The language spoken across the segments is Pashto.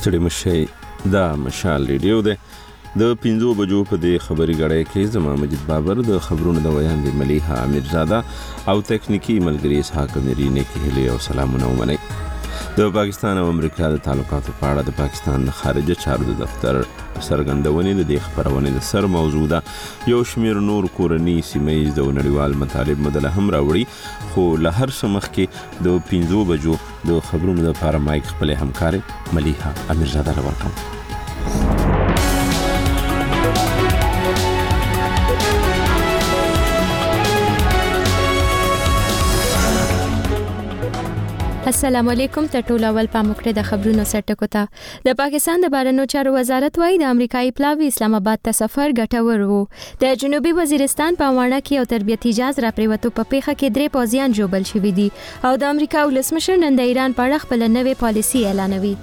ستړي مشي دا مشال ریډیو ده د 5 بجو په دې خبري غړې کې زما مجید بابر د خبرونو د ویاندې ملیحه امیرزاده او تکنیکی ملګری اسحاق اميري نه کې له سلامونه ومني. د پاکستان او امریکا د تعلقاتو په اړه د پاکستان خارجه چارو د دفتر سرګندونې د دې خبرونه د سر موضوع ده. یو شمیر نور کورنی سیمایي د نړیوال مطالب مدله هم راوړي، خو له هر څه مخکې د 5 بجو د خبرونو لپاره مایک خپل همکار ملیحه امیرزاده ورکوم. السلام علیکم. ته ټول اول پاموکړه د خبرونو سرټکو ته د پاکستان د بهرنیو چارو وزارت وايي د امریکایي پلاوی اسلام آباد ته سفر ګټور وو. د جنوبي وزیرستان په وانه کې او تربیتي اجازه را پریوتو په پیخه کې 3 پوځیان جوړل شوي دي او د امریکا ولسمشر نن د ایران په اړه خپل نوې پالیسي اعلانوي.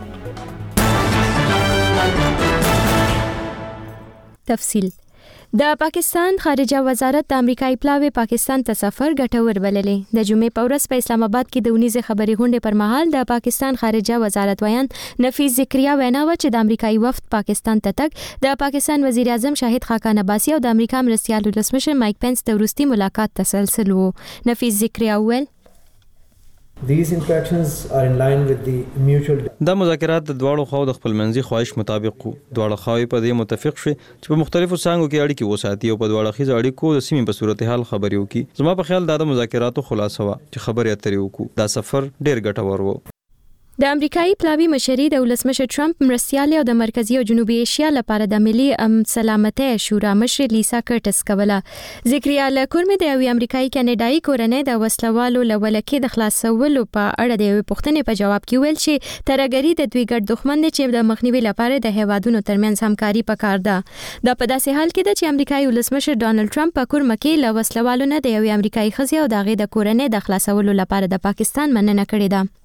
تفصیل د پاکستان خارجه وزارت د امریکایي پلاوی پاکستان ته سفر ګټور بللې. د جمعې په ورځ په اسلام آباد کې د ونیزه خبري غونډې پر مهال د پاکستان خارجه وزارت ویان نفیس ذکریا وینا و چې د امریکایي وفد پاکستان ته تک د پاکستان وزیر اعظم شاهد خاقان عباسي او د امریکا مرستیال ولسمشر مایک پنس د وروستي ملاقات تسلسل وو. نفیس ذکریا ویل These interactions are in line with the mutual. دا مذاکرات د دواړو خواو د خپلمنځي خواهش مطابق وو. دواړه خواوې په دې متفق شوې چې په مختلفو څانګو کې اړیکې وساتي او په دواړه خیزه اړیکو د سیمې په صورتحال خبرې وکړي. زما په خیال دا د مذاکراتو خلاصه وا چې خبرې اترې وکړو. دا سفر ډېر ګټور وو. د امریکایي پلاوی مشري د ولسمشر ټرمپ مرستيال او د مرکزی او جنوبي ایشیا لپاره د ملي سلامتۍ شورا مشر لیسا کرټس کوله. ذکریا له کورمه د یو امریکایي کاناډایي کورنۍ د وسلوالو لولکې د خلاصولو په اړه د یو پوښتنې په جواب کې ویل چې ترګری د دوی ګډ دښمن دی چې د مخنیوي لپاره د هیوادونو ترمنځ همکاري پکار ده. دا په داسې حال کې ده چې امریکایي ولسمشر ډانلډ ټرمپ په کورمه کې له وسلوالو نه د یو امریکایي خزي او دغه د کورنۍ د خلاصولو لپاره د پاکستان مننه کړې ده.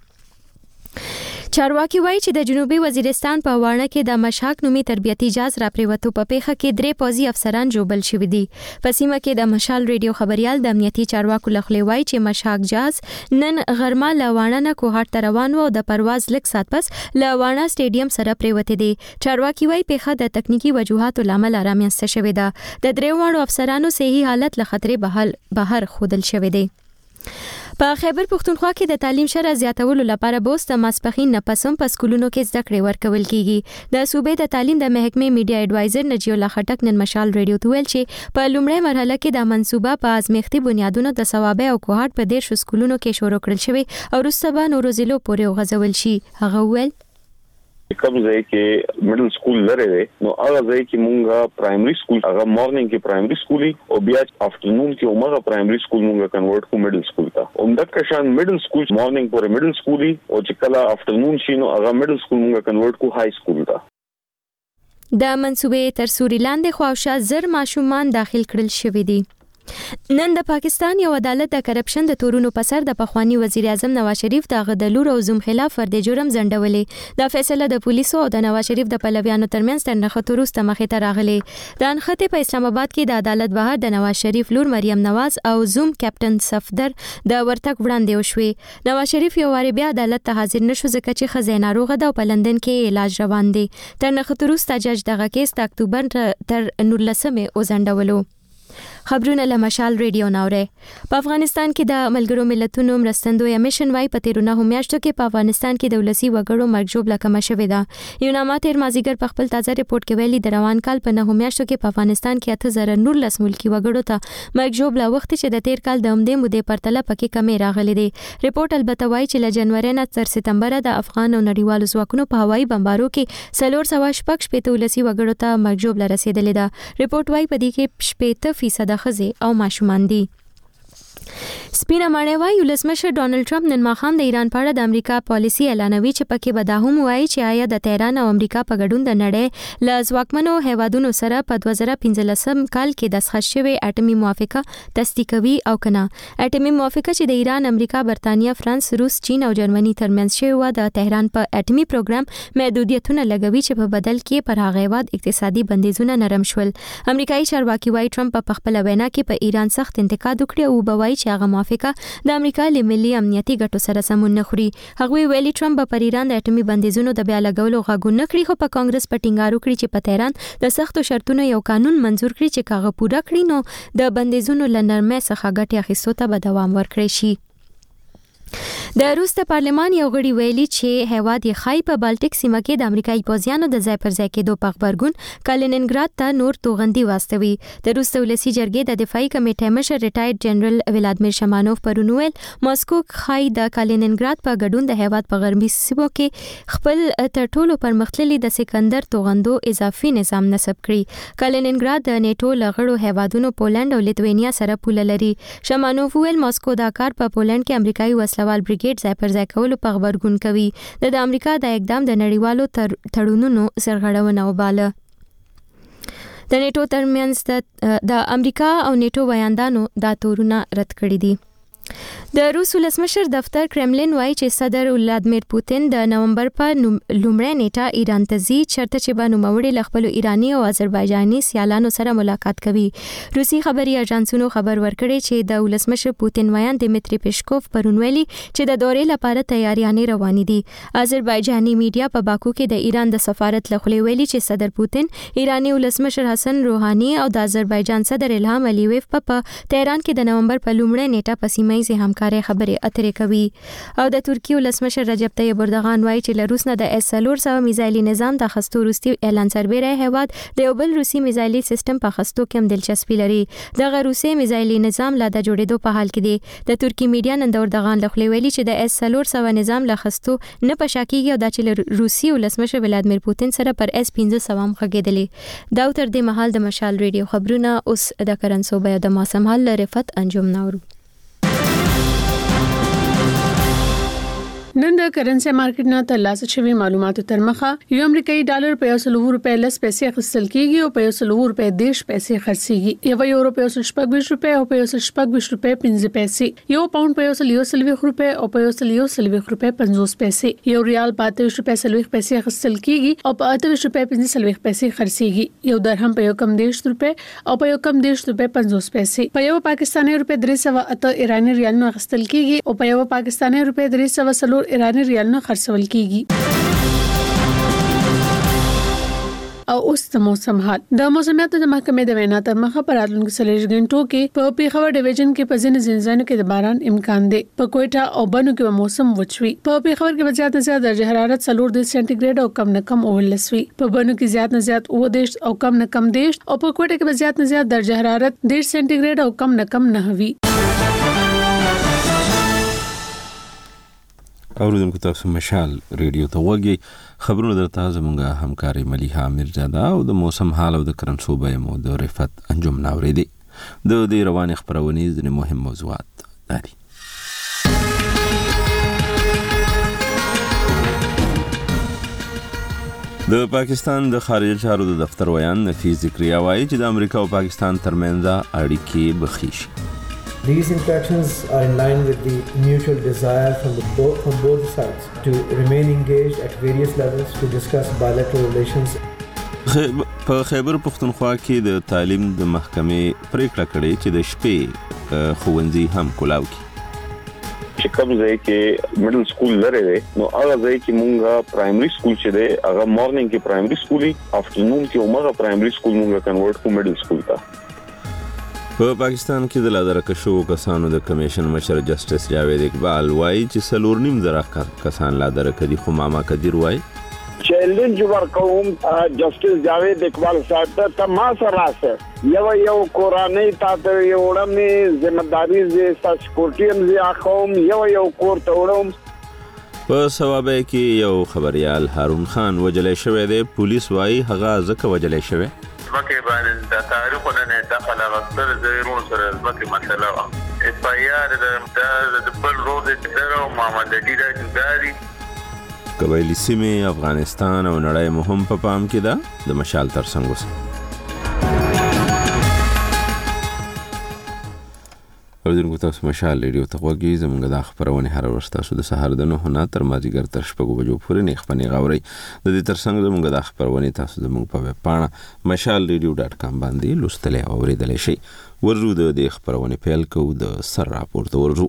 چارواکي وایي چې د جنوبي وزیرستان په وانه کې د مشهاک نومي تربیتي اجازه را پریوتو په پیخه کې 3 پوځي افسران جوړل شوي دي. په سیمه کې د مشال ریډیو خبريال د امنیتي چارواکو لخوا وایي چې مشهاک جاز نن غرمه لوانه نه کوهټ ته روان و او د پرواز لږ سات پس لوانه سټیډیم سره پریوته دي. چارواکي وایي پیخه د تکنیکی وجوهاتو لامل رامنځته شوې ده. د 3 وړو افسرانو صحي حالت له خطرې بهر خودل شوې دي. په خیبر پختونخوا کې د تعلیم شره زیاتولو لپاره بوس د ماسپخین نه پسم په سکولونو کې زده کړې ورکول کیږي. د صوبې د تعلیم د محکمې میډیا ایډوایزر نجیب الله خټک نن مشال ریډیو ته ویل چې په لومړی مرحله کې د منصوبه په ازمیختي بنیادونو د ثوابه او کوهټ په 10 سکولونو کې شروع کړل شوی او وروسته به نورو ضلعو پورې وغځول شي. هغه ویل کوم ځای کې میډل سکول لري نو هغه ځای کې مونږه پرایمري سکول هغه مارنینګ کې پرایمري سکول او بیا افټرنون کې عمره پرایمري سکول مونږه کنورټ کو میډل سکول ته عمدک شان میډل سکول مارنینګ پر میډل سکول او چې کله افټرنون شي نو هغه میډل سکول مونږه کنورټ کو های سکول ته. د منصوبې تر سوري لاندې خواوشا زر ماشومان داخل کړل شوي دي. نن د پاکستان یو عدالت د کرپشن د تورونو په سر د پخوانی وزیر اعظم نواز شریف د غدلور او زوم خلاف فرد جرم زندولې. دا فیصله د پولیسو او د نواز شریف د پلویانو ترمنځ تر نښته وروسته مخې ته راغلې. د انخته په اسلام آباد کې د عدالت بهر د نواز شریف لور مریم نواز او زوم کیپټن صفدر د ورتګ وړاندې وشوي. نواز شریف یو واری بیا عدالت ته حاضر نشو ځکه چې خزینه ناروغه ده او په لندن کې علاج روان دی. تر نښته وروسته جج دغه کیس د اکتوبر تر 19 وزندولو. خبرونه له مشال ریډیو ناوړه. په افغانستان کې د ملګرو ملتونو مرستندوی میشن وايي په 13 میاشتو کې په افغانستان کې د ولسی وګړو مرګ ژوبله کم شوې ده. یوناما تیر مازیګر په خپل تازه ریپورت کې ویلي د روان کال په 9 میاشتو کې په افغانستان کې 8019 ملکی وګړو ته مرګ ژوبله وخت چې د تیر کال د همدې مودې پرتله پکې کمې راغلي دي. ریپورت البته وايي چې له جنوري نه تر سپتمبر د افغان او نړیوالو ځواکونو په هوایي بمبارو کې 416 ولسی وګړو ته مرګ ژوبله رسیدلې ده. ریپورت وايي په دې کې 60% خزي او ماشومان دي. سپینه ماڼۍ وايي ولسمشر ډانلډ ټرمپ نن ماښام د ایران په اړه د امریکا پالیسي اعلانوي چې پکې به دا هم وایي چې آیا د تهران او امریکا په ګډون د نړۍ له ځواکمنو هیوادونو سره په 2015 کال کې دستخط شوې اټومي موافقه تصدیقوي او کنه. اټومي موافقه چې د ایران، امریکا، برتانیا، فرانس، روس، چین او جرمني ترمنځ شوې و د تهران په اټومي پروګرام محدودیتونه لګوي چې په بدل کې پر هغه هیواد اقتصادي بندیزونه نرم شول. امریکایي چارواکي وايي ټرمپ په خپل وینا کې په ایران سخت انتقاد وکړ او بوایي چې چې هغه موافقه د امریکا له ملي امنیتي ګټو سره سمون نه خوري. هغه ویلي ټرمپ په ایران د اټومي بندیزونو د بیا لګولو غوښتنه کړې، خو په کانګرس په ټینګار وکړي چې په تهران د سختو شرطونو یو قانون منزور کړي چې هغه پوره کړي نو د بندیزونو له نرمۍ څخه ګټې اخیستو ته به دوام ورکړي شي. د روس د پارلمان یو غړي ویلي چې هیواد یې خای په بالټیک سیمه کې د امریکایي پوځیانو د ځای پر ځای کېدو په خبرګون کالینینګراد ته نور توغندي واستوي. د روس دولتي جرګې د دفاعي کمیټې مشر ریټایرډ جنرال ولادمیر شمانوف پرون ویل ماسکو خای د کالینینګراد په ګډون د هیواد په غربي سیمو کې خپل تر ټولو پرمختللي د سکندر توغندو اضافي نظام نصب کړی. کالینینګراد د نیټو لغړو هیوادونو پولند او لیتوانیا سره پوله لري. شمانوف ویل ماسکو دا کار په پولند کې امریکایي وسلوال بریګیډ ځای پر ځای کولو په خبرګون کوي. د امریکا د اقدام د نړیوالو تړونونو سرغړونه وباله. د نیټو ترمنځ د امریکا او نیټو ویاندانو دا تورونه رد کړی دي. د روس ولسمشر دفتر کرملین وایي چې صدر ولادمیر پوتین د نومبر په لومړۍ نیټه ایران ته ځي چېرته چې به نوموړي له خپلو ایراني او آذربایجاني سیالانو سره ملاقات کوي. روسي خبري اژانسونو خبر ورکړی چې د ولسمشر پوتین ویاند دمیتری پیشکوف پرون ویلي چې د دورې لپاره تیاریانې روانې دي. آذربایجاني میډیا په باکو کې د ایران د سفارت له خولې ویلي چې صدر پوتین ایراني ولسمشر حسن روحاني او د آذربایجان صدر الهام علیویف په تهران کې د نومبر په لومړۍ نیټه په سیمه ییزې همکارۍ خبرې اترې کوي. او د ترکیې ولسمشر رجب طیب اردوغان وایي چې له روس نه د S-400 میزایلي نظام د اخیستو وروستي اعلان سربېره هیواد د یو بل روسي میزایلي سیستم په اخیستو کې هم دلچسپي لري. دغه روسي میزایلي نظام لا د جوړېدو په حال کې دی. د ترکیې میډیا نن د اردوغان له خولې ویلي چې د S-400 نظام له اخیستو نه په شا کېږي او دا چې روسي ولسمشر ولادمیر پوتین سره پر S-500 هم غږېدلې. دا تر دې مهال د مشال ریډیو خبرونه. اوس د کرنسو بیا د موسم حال رفت انجم ناورو. نن د کرنسي مارکیټ نه ترلاسه شوی معلوماتو تر مخه یو امریکایي ډالر په 100 روپے لس پیسې اخیستل کیږي او په 100 روپے 10 پیسې خرڅيږي. یو یورو په 125 روپے او په 125 روپے 15 پیسې. یو پاوند په 130 روپے او په 130 روپے 50 پیسې. یو ریال په 23 روپے 40 پیسې اخیستل کیږي او په 28 روپے 15 پیسې خرڅيږي. یو درهم په 1.10 روپے او په 1.10 روپے 50 پیسې. په یو پاکستاني روپے 308 ایرانی ریال نو اخیستل کیږي او په یو پاکستاني روپے 300 ایرانی ریال نه خرڅول کیږي. او اوس د موسم حال. د موسمیاتو د محکمې د وینا تر مخه پر راتلونکو 40 غنټو کې په پیښور ډیویژن کې په ځینو ځایونو کې د باران امکان دی. په کوټه او بنو کې موسم وچوي. په پیښور کې زیات نه زیات درجه حرارت 4 سانتیګریډ او کم نه کم 19 وي. په بنو کې زیات نه زیات 19 او کم نه کم 10 او په کوټه کې زیات نه زیات درجه حرارت 10 سانتیګریډ او کم نه کم 9 وي. اوریدونکو تاسو مشال ریډیو ته وګورئ. خبرونه درته زموږه همکاري ملیحه میرزاده او د موسم حال او د کرنسو به مو د رفت انجم ناوریدي. د دې رواني خبرونې ځینې مهم موضوعات دي. د پاکستان د خارجه چارو د دفتر ویان نفیس ذکریا وایي چې د امریکا او پاکستان ترمنځ اړیکې بخیش. These interactions are in line with the mutual desire from both sides to remain engaged at various levels to discuss bilateral relations. په خیبر پختونخوا کې د تعلیم د محکمې پریکړه کړې چې د شپې ښوونځي هم کولاو کړي. چې کوم ځای کې میډل سکول لري نو هغه ځای کې مونږه پرایمري سکول چې دی هغه مورنینګ کې پرایمري سکولي افټرنون کې عمره پرایمري سکول مونږه کنورټ کو میډل سکول ته. په پاکستان کې د لادرکه شو کسانو د کمیشن مشر جسټس جاوید اقبال وایي چې 4.5 کسان لادرکه دي. خو ماما کدیر وایي چیلنج ورکوم جسټس جاوید اقبال صاحب ته ما سره راځه یو قرآنی تاسو یو وړم ځمداري ز سکیورټي هم زی اخوم یو کور ته وړم. په سوابه کې یو خبريال هارون خان وجلې شوی دی. پولیس وایي هغه ځکه وجلې شوی مکه باندې د تاریخونه نه داخله غوښتل زیرون سره مکه مسله وا اسپایر د بل روډ د محمد علی راځي. قبایلی سیمې افغانستان او نړۍ مهم په پام کې ده. د مشال ترڅنګ اوریدونکو تاسو مشال ریډیو ته غوږی زموږ د خبرونه هر ورځ تاسو د سهار د 9 تر مازیګر تر 6 بجو پورې نه خپنی غوړی د دې ترڅنګ زموږ د خبرونه تاسو زموږ په ویب پاڼه mashalradio.com باندې لوستلې او اوریدلې شئ. ورجو د خبرونه پیل کو د سر راپورته ورجو.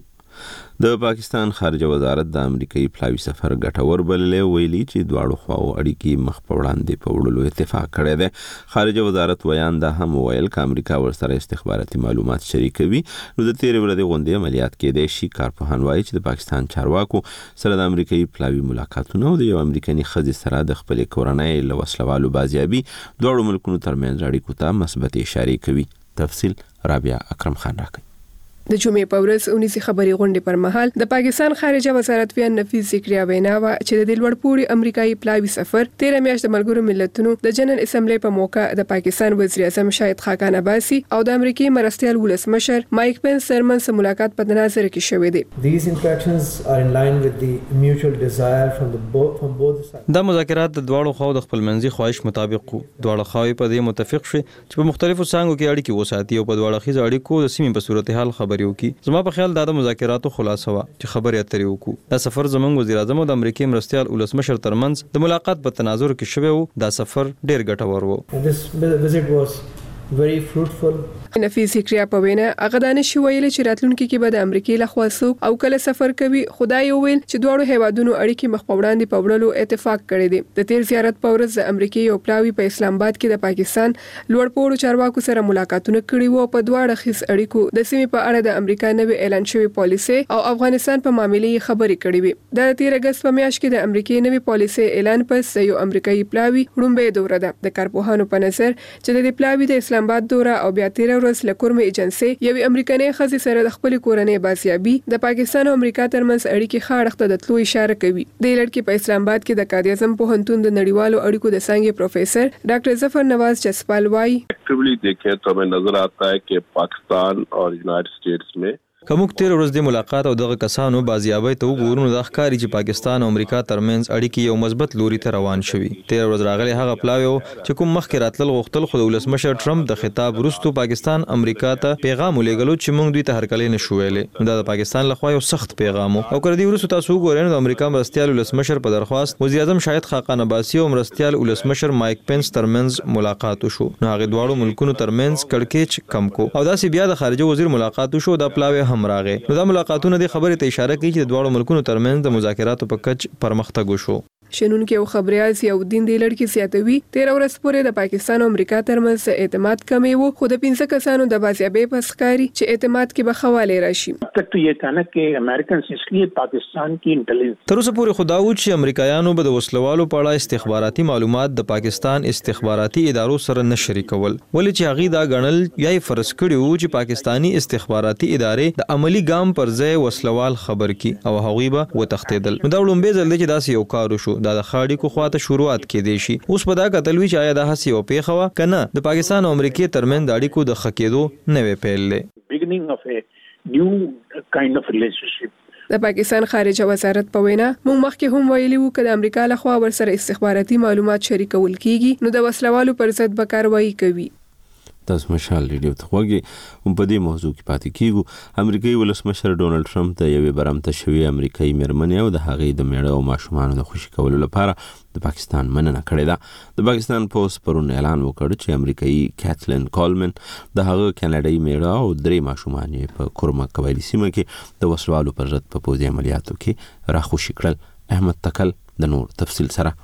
د پاکستان خارجه وزارت د امریکایي پلاوی سفر ګټور بللې ویلي چې دواړو خواو اړیکې مخ په وړاندې په وړلو اتفاق کړی دی. خارجه وزارت ویان دا هم ویل چې امریکا ورسره استخباراتي معلومات شریکوي. نو د تیرې ورځې غونډې عملیات کېدای شي. کارپوهان وایي چې د پاکستان چارواکو سره د امریکایي پلاوی ملاقاتونه او د یو امریکایي ښځې سره د خپلې کورنۍ له وسلوالو بازیابي دواړو ملکونو ترمنځ اړیکو ته مثبت اشارې کوي. تفصیل رابعه اکرم خان راکوي. د جمعې په ورځ 19 خبري غونډې پر مهال د پاکستان خارجه وزارت ویان نفیس ذکریا وینا وا چې د لوړپوړي امریکایي پلاوی سفر 13 میاشت د ملګرو ملتونو د جنرال اسمبلی په موقع د پاکستان وزیر اعظم شاهد خاقان عباسي او د امریکای مرستيال ولسمشر مایک پنس ترمنځ ملاقات په نظر کې شوې ده. These interactions are in line with the mutual desire from both sides. دا مذاکرات د دواړو خواو د خپلمنځي خواهش مطابق دواړه خواوې په دې متفق شوي چې په مختلفو څانګو کې اړیکې وساتي او په دواړه خیز اړیکو د سیمې په صورتحال خبري وکړي. زما په خیال دا د مذاکراتو خلاصه وا چې خبرې اترې وکړو. دا سفر زموږ وزیر اعظم او د امریکای مرستيال ولسمشر ترمنځ د ملاقات په تناظر کې شوی و. دا سفر ډیر ګټور و. This visit was very fruitful. نفیس ذکریا په وینا هغه دانش ویل چې راتلونکي کې به د امریکای له خوا څوک او کله سفر کوي. خدای ویل چې دواړو هیوادونو اړیکې مخ په وړاندې په وړلو اتفاق کړی دی. د تیر زیارت په ورځ د امریکای او پلاوی په اسلام آباد کې د پاکستان لوړپوړو چارواکو سره ملاقاتونه کړي وو. په دواړه خیس اړیکو د سیمې په اړه د امریکا نوې اعلان شوی پالیسي او افغانستان په معاملې خبرې کړې وي. د 13 اگست په میاشت کې د امریکای نوې پالیسي اعلان پس یو امریکایي پلاوی وړاندې دوره ده. د کارپوهانو په نظر چې د پلاوی د اسلام آباد دوره او بیا 13 ورځ لکورمه یوې امریکایي ښځې سره د خپل کورنۍ بازیابي د پاکستان او امریکا ترمنځ اړیکې خاړخته د تلو اشاره کوي. د لړکی په اسلام آباد کې د قائد اعظم پوهنتون د نړیوالو اړیکو د څانګې پروفیسر ډاکټر ظفر نواز جسپال وايي actively देखें तो हमें नजर आता है कि पाकिस्तान और United states में کوم تیر ورځ د ملاقات او دغه کسانو بازیابۍ ته وګورو د ښکاری چې پاکستان او امریکا ترمنځ اړیکې یو مثبت لوري ته روان شوي. تیر ورځ راغلي هغه پلاوی چې کوم مخکې راتلل غوښتل خو د ولسمشر ټرمپ د خطاب وروسته پاکستان امریکا ته پیغام ولېږلو چې موږ دوی ته هرکلی نشو ویلې. دا د پاکستان لخوا یو سخت پیغام او کړ دی وروسته تاسو وګورئ د امریکا مرستيال ولسمشر په درخواست وزیر اعظم شاهد خاقان عباسي او مرستيال ولسمشر مایک پنس ترمنځ ملاقات وشو. نو هغه دواړو ملکونو ترمنځ کړکېچ کم کو او داسې بیا د خارجه وزیر ملاقات وشو. دا پلاوی هم راغی. نو ملاقاتونه د خبرې ته اشاره کوي چې د دواړو ملکونو ترمنځ د مذاکراتو په کچ پرمختګ وشو. شنونکو او خبريال ضیاءالدین د لړکی زیاتوي 13 ورځې پورې د پاکستان او امریکا ترمنځ اعتماد کمی وو. خو د 15 کسانو د بازیابۍ په ښکاری چې اعتماد کې به خواله راشي. تک تو یہ تھا نا کہ امریکنز اس لیے پاکستان کی انٹیلیجنس تر اوسه پورې خداو چې امریکایانو به د وسلوالو په اړه استخباراتي معلومات د پاکستان استخباراتي ادارو سره نه شریکول. ولې چې هغه دا غنل یا فرض کړیو چې پاکستانی استخباراتي ادارې د عملی ګام پر ځای وسلوال خبر کی او هغه به وتښتیدل. نو دا وړاندې ځل چې داسې یو کار وشو. دا د خاړي کو خواته شروعات کې دی شي. اوس په دا کتلوي چې آیا د هسي او پیښوا کنه د پاکستان او امریکای ترمنځ اړیکو د خکېدو نوې پیل لې. beginning of a new kind of relationship. د پاکستان خارجه وزارت په وینا موږ مخکې هم ویلي وو چې د امریکا لخوا ورسره استخباراتي معلومات شریکول کیږي نو د وسلوالو پر ضد به کاروایی کوي. تاسو مشال ریډیو ته غوږی هم په دې موضوع کې پاتې کیږو. امریکایي ولسمشر ډونالد ټرمپ ته یوې برمته شوی امریکایي مېرمنې او د هغې د میړه او ماشومانو د خوشي کولو لپاره د پاکستان مننه کړې ده. د پاکستان پوسټ پرون اعلان وکړ چې امریکایي کیتلین کولمن د هغه کاناډایي میړه او 3 ماشومان یې په کورما قبایلي سیمه کې د وسلوالو پر ضد په پوځي عملیاتو کې راخوشي کړل. احمد تکل د نور تفصیل سره.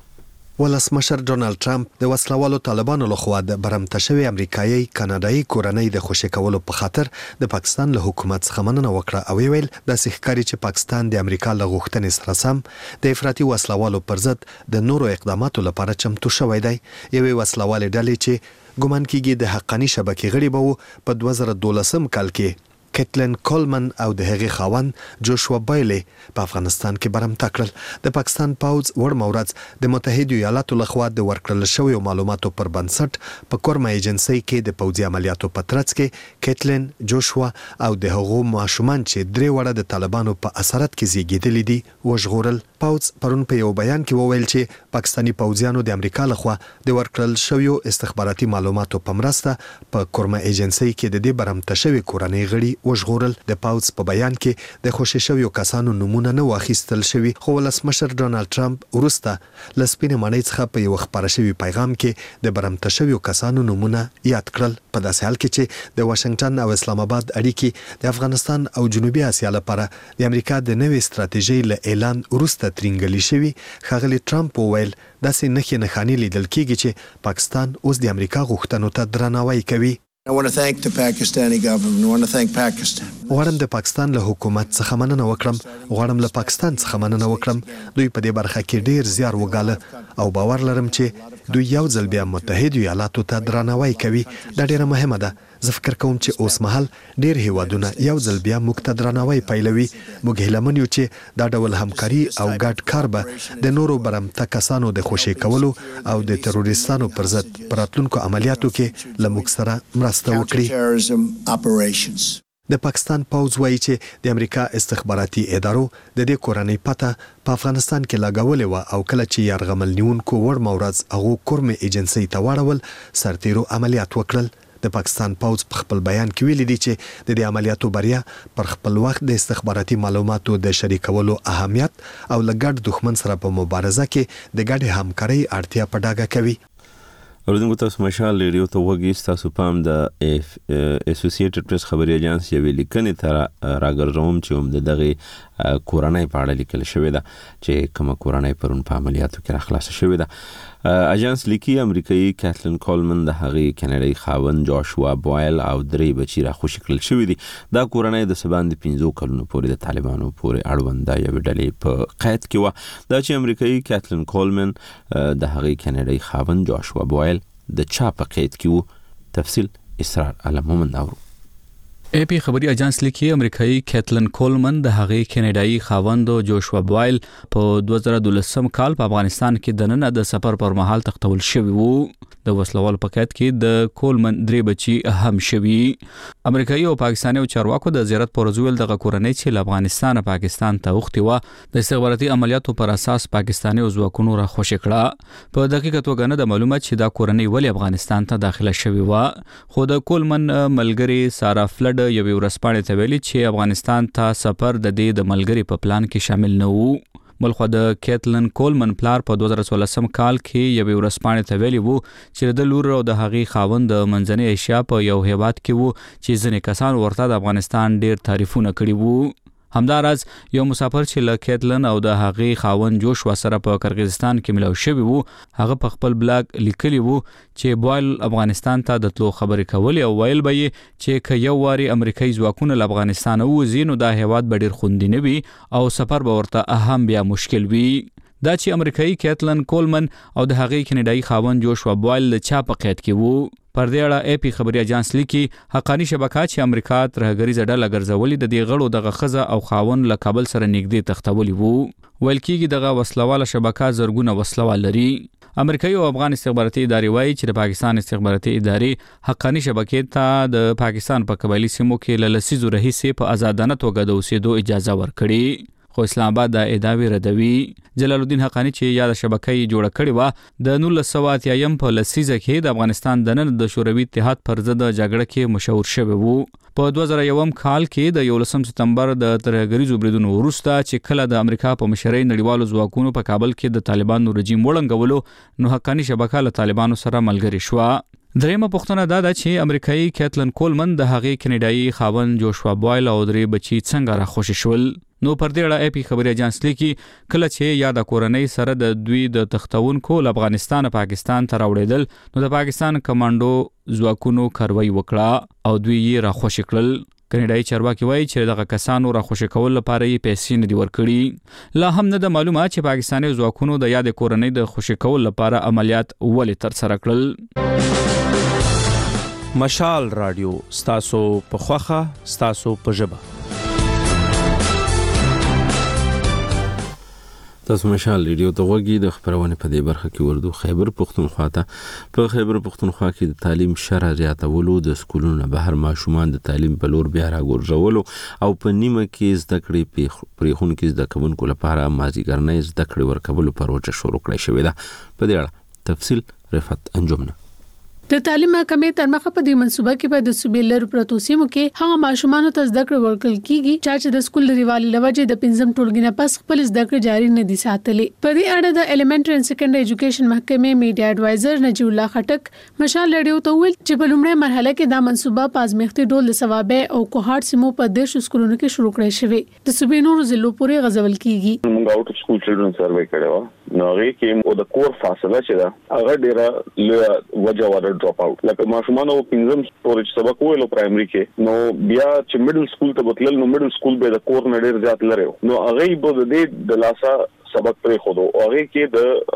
ولسمشر ډونالد ټرمپ د وسلوالو طالبانو لخوا د برمته شوی امریکایي کاناډایي کورنۍ د خوشي کولو په خاطر د پاکستان له حکومت څخه مننه وکړه او ویل د سحکاري چې پاکستان د امریکا له غوښتنې سره سم د افراطي وسلوالو پر ضد د نورو اقداماتو لپاره چمتو شوی دی. یوې وسلوالې ډلې چې ګومان کیږي د حقانی شبکې غړي به په 2012 کال کې کیتلین کولمن او د هغې خاوند جوشوا بایلی په افغانستان کې برمته کړل. د پاکستان پوځ وړ مورز د متحده ایالاتو لخوا د ورکړل شویو معلوماتو پر بنسټ په کورما ایجنسۍ کې د پوځي عملیاتو په ترڅ کې کیتلین جوشوا او د هغو ماشومان چې 3 وړه د طالبانو په اسارت کې زیږیدلي دي وژغورل. پوځ پرون په یو بیان کې وویل چې پاکستانی پوځیانو د امریکا لخوا د ورکړل شویو استخباراتي معلوماتو په مرسته په کورما ایجنسۍ کې د دې برمته شوی کورنۍ غړي وژغورل. د پاوز په بیان کې د خوشی شویو کسانو نمونه نه واخیستل شوی، خو ولسمشر ډونالد ټرمپ وروسته لسپینې ماڼۍ څخه په یو خبره شوی پیغام کې د برمته شویو کسانو نمونه یاد کړل، په داسې حال کې چې د واشنگټن او اسلام آباد اړیکې د افغانستان او جنوبي اسیا لپاره د امریکا د نوې ستراتیژۍ له اعلان وروسته ترنګلي شوی. ښاغلي ټرمپ وویل داسې نښې لیدل کېږي چې پاکستان اوس د امریکا غوښتنو ته درناوی کوي. I want to thank the Pakistani government. I want to thank Pakistan. غواړم د پاکستان له حکومت څخه مننه وکړم. غواړم له پاکستان څخه مننه وکړم. دوی په دې برخه کې ډیر زیار وګاله او باور لرم چې دوی یو ځل بیا متحده ایالاتو ته درناوی کوي. دا ډیره مهمه ده. زه فکر کوم چې اوس مهال ډیر هیوادونه یو ځل بیا موږ ته درناوی پیلوي. موږ هیله من یو چې دا ډول همکاري او ګډ کار به د نورو برمته کسانو د خوشی کولو او د تروریستانو پر ضد پراتلونکو عملیاتو کې له موږ سره مرسته وکړي. د پاکستان پوځ وایي چې د امریکا استخباراتي ادارو د دې کورنۍ پته په افغانستان کې لګولې و او کله چې یرغمل نیونکو ور مورز هغه کورمه ایجنسی ته واړول سرتیرو عملیات وکړل. د پاکستان پوځ په خپل بیان کې ویلي دي چې د دې عملیاتو بریا پر خپل وخت د استخباراتي معلوماتو د شریکولو اهمیت او لګډ دښمن سره په مبارزه کې د ګډ همکارۍ اړتیا په ډاګه کوي. اوردونکو تاسو مشال ریډیو ته وګورئ. تاسو پام د اسوسییټډ پریس خبري اژانس یو لیکنې تر راګرځوم چې دغه کورنۍ په اړه لیکل شوې ده چې کومه کورنۍ پرون په عملیاتو کې راخلاص شوې ده. اژانس لیکي امریکایي کیتلین کولمن د هغې کینیډایي خاوند جاشوا بوایل او درې بچي راخوشي کړل شوي دي. دا کورنۍ د سباندې 15 کلونو پورې د طالبانو پورې اړونده یوې ډلې په قید کې وه. دا چې امریکایي کیتلین کولمن د هغې کینیډایي خاوند جاشوا بوایل د چا په قید کې وو. تفصیل اسرار علمومند اورو. اے پی خبري اژانس لیکي امریکایي کیتلین کولمن د هغې کینیډایي خاوند جوشوا بوایل په 2012 کال په افغانستان کې د نن د سفر پر مهال تختول شوی وو. د وسلوال په قید کې د کولمن درې بچي هم شوی. امریکایي او پاکستاني چارواکو د زیارت پر ورځ دغه کورنۍ چې افغانستان پاکستان ته وختي و د استخباراتي عملیاتو پر اساس پاکستاني ځواکونو را خوشی کړه. په دقیقه توګه نه د معلومات چې دا کورنۍ ولې افغانستان ته داخله شوی و، خو د کولمن ملګری سارا فلډ یوې ورځپاڼې ته ویلي چې افغانستان ته سفر د دې د ملګری په پلان کې شامل نه وو. بلخو د کیتلین کولمن پلار په 2014 کال کې یوې ورځپاڼې ته ویلي وو چې د لور او د هغې خاوند د منځنۍ ایشیا په یو هیواد کې وو چې ځینې کسان ورته د افغانستان ډیر تعریفونه کړي وو. همداراز یو مسافر چې له کیتلین او د هغې خاوند جوشوا سره په قرغیزستان کې ملاو شوی وو، هغه په خپل بلاګ لیکلی وو چې بوایل افغانستان ته د تلو خبرې کولې او ویل به یې چې که یو واري امریکایي ځواکونه له افغانستان ووځي نو دا هیواد به ډیر خوندي نه وي او سفر به ورته هم بیا مشکل وي. دا چې امریکایي کیتلین کولمن او د هغې کینیډایي خاوند جوشوا بوایل د چا په قید کې وو. پر دې اړه اے پی خبري اژانس لیکي حقانی شبکه چې امریکا ترهګریزه ډله ګرځولې د دې غړو دغه خزه او خاوند له کابل سره نږدې تختولي وو. ویل کېږي دغه وسلواله شبکه زرګونه وسلوال لري. امریکایي او افغان استخباراتي ادارې وایي چې د پاکستان استخباراتي ادارې حقانی شبکې ته د پاکستان په قبایلی سیمو کې له لسیزو راهیسې په آزادانه توګه د اوسېدو اجازه ورکړي. خو اسلام آباد د ادعاوی ردوي. جلال الدین حقانی چې یاد شبکې جوړه کړې و د 1980 په لسیزه کې د افغانستان د نن د شوروي اتحاد پر ضد جګړه کې مشهور شوی وو. په 2001 کال کې د 11 سپتمبر د ترهګریزو بریدونو وروسته چې کله د امریکا په مشرۍ نړیوالو ځواکونو په کابل کې د طالبانو رژیم وړنګولو نو حقانی شبکه له طالبانو سره ملګری شوه. درېمه پوښتنه دا ده چې امریکایي کیتلین کولمن د هغې کینیډایي خاوند جوشوا بوایل او درې بچي څنګه راخوشي شول. نو پر دې اړه اے پی خبري اژانس لیکي کله چې یاده کورنۍ سره د دوی د تختونکو له افغانستان پاکستان ته راوړېدل نو د پاکستان کمانډو ځواکونو کاروایی وکړه او دوی یې راخوشي کړل. کینیډایي چارواکي وایي چې دغه کسانو راخوشي کول لپاره یې پیسې نه دي ورکړي. لا هم نه د معلومه چې پاکستاني ځواکونو د یاد کورنۍ د خوشي کول لپاره عملیات ولې تر سره کړل. مشال رادیو ستاسو په خوخه ستاسو په ژبه. تاسو مشال ریډیو ته وګورئ. د خبرونه په دې برخه کې وردو خیبر پختونخوا ته په خیبر پختونخوا کې د تعلیم شرح زیاتولو د سکولونو بهر ماشومان د تعلیم په لور بیا راګرځولو او په نیمه کې زده کړې پرېخون کې زده کوونکو لپاره مازیګرنۍ زده کړې ورکولو پروژه شروع کړې شوې ده. په دې اړه تفصیل رفعت انجمنه. د تعلیم محکمې تر مخه په دې منصوبه کې په د صوبې لرو پروتو سیمو کې هغه ماشومان ته زده کړې ورکول کیږي چې د سکول لريوالي لوجه د پنځم ټولګي نه پس خپل زده کړې جاري نه دي ساتلې. په دې اړه د ایلیمنټری اند سیکنډري ایجوکیشن محکمې میډیا اډوایزر نجیب الله خټک مشال رادیو ته ویل چې په لومړۍ مرحله کې دا منصوبه په ازمیختي ډول د ثوابه او کوهارت سیمو په 10 سکولونو کې شروع کړی شوی. د صوبې نورو ضلعو پورې غځول کیږي. موږ اوټ اف سکول چلډرن سروې کړو نو هغه کې او د کور فاصله چې دا هغه ډیره وجه وره ډراپ اوټ لکه ماشومان او پنځم پورې سبق ویلو پرایمري کې نو بیا چې میډل سکول ته بتلل نو میډل سکول به د کور نه ډیر زیات لري نو هغه به د دې د لاسه سبق پرې خو او هغه کې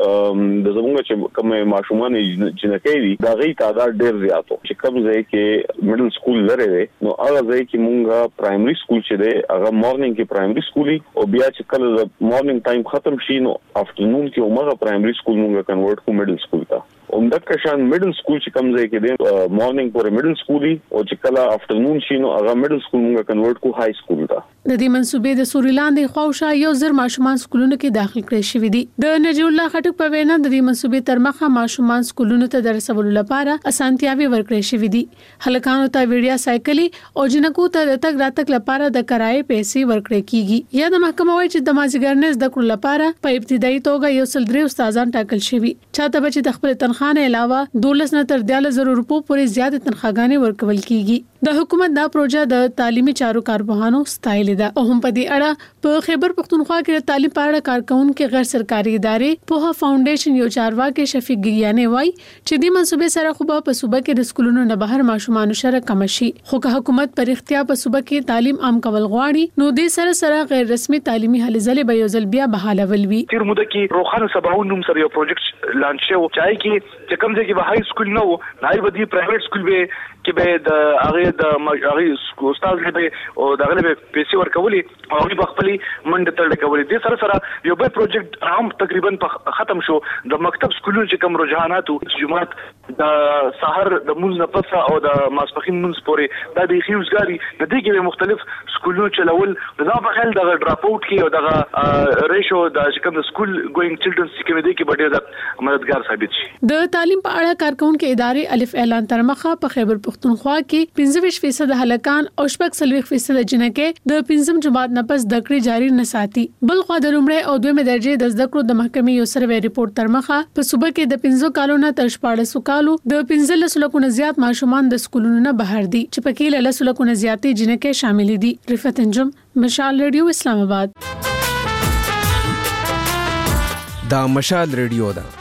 د زمونږ چې کوم ماشومان جنکې دي دا غي تعداد ډیر زیاتو چې کوم ځای کې میډل سکول لري نو هغه ځای کې مونږه پرایمري سکول چې دی هغه مارنینګ کې پرایمري سکول او بیا چې کله د مارنینګ ټایم ختم شي نو افټرنون کې عمره پرایمري سکول مونږه کنورټ کو میډل سکول ته اومدک شان میډل سکول چې کوم ځای کې دی مارنینګ پورې میډل سکول او چې کله افټرنون شي نو هغه میډل سکول مونږه کنورټ کو های سکول ته. د دې منصوبې د سوریلاندې خواوشا یو زر ماشومان سکولونو کې داخل کړي شوی دي. د نجیب الله خټک په وینا د دې منصوبې تر مخه ماشومان سکولونو ته درسولو لپاره اسانتیاوي ورکړي شوی دي. هلکانو ته ویډیا سایکل او جنکو ته د تګ راتګ لپاره د کرایې پیسې ورکړي کیږي. یا د محکمه وايي چې د مازیګر د کړو لپاره په ابتدایي توګه یو سل درې استادان ټاکل شوی. چاته بچي د خپل تنخواه نه علاوه 12 نه تر 10000 روپو پورې زیات تنخواهګانې ورکول کیږي. د حکومت دا پروژه د تعلیمي چارو کارپوهانو ستایل ده او هم په دې اړه په خیبر پختونخوا کې د تعلیم په اړه کارکونکو غیر سرکاري ادارې په فاونډیشن یو چارواکي شفیق ګریانه وای چې د منصوبې سره خو په صوبه کې د سکولونو نه بهر ماشومان شره کم شي خو که حکومت پر اختیار په صوبه کې تعلیم عام کول غواړي نو د سره غیر رسمي تعلیمي هلې ځلې به یو ځل بیا بحالول وي. تیر موده کې روخانه سباون نوم سره یو پروجیکټ لانچ شو چې کوم ځای کې به های سکول نو نای بدی پرایویټ سکول به کې به د هغه د استاد له او دغه له پیسې ورکولي او په خپل منډه تړل کولې د سره یو به پروجیکټ عام تقریبا ختم شو د مکتب سکولونو چې کوم رجحانات او جمعات د سحر د مونږ نه پس او د ماسپخین مونږ پورې د خيوزګاری د دې کې مختلف سکولونو چلول دا په خل د ډراپ اوټ کې او د ریشو د کوم سکول ګوینګ چلډرنز کې مې دې کې ډېر مددگار ثابت شي. د تعلیم په اړه کارکونکو ادارې الف اعلان تر مخه په خیبر پختونخوا کې 25% هلکان او 40% جنکې د 5م جماعت نه پس د کړې جاری نه ساتي. بل خو د لومړی او دویمه درجه د زده کړو د محکمې یو سروې ریپورت تر مخه په صوبه کې د 15 کالو نه تر 14 کالو د 15 لکو نه زیات ماشومان د سکولونو نه بهر دي چې پکې له 10 لکو نه زیاتې جنکې شامل دي. رفعت انجم، مشال ریډیو، اسلام آباد. دا مشال ریډیو ده.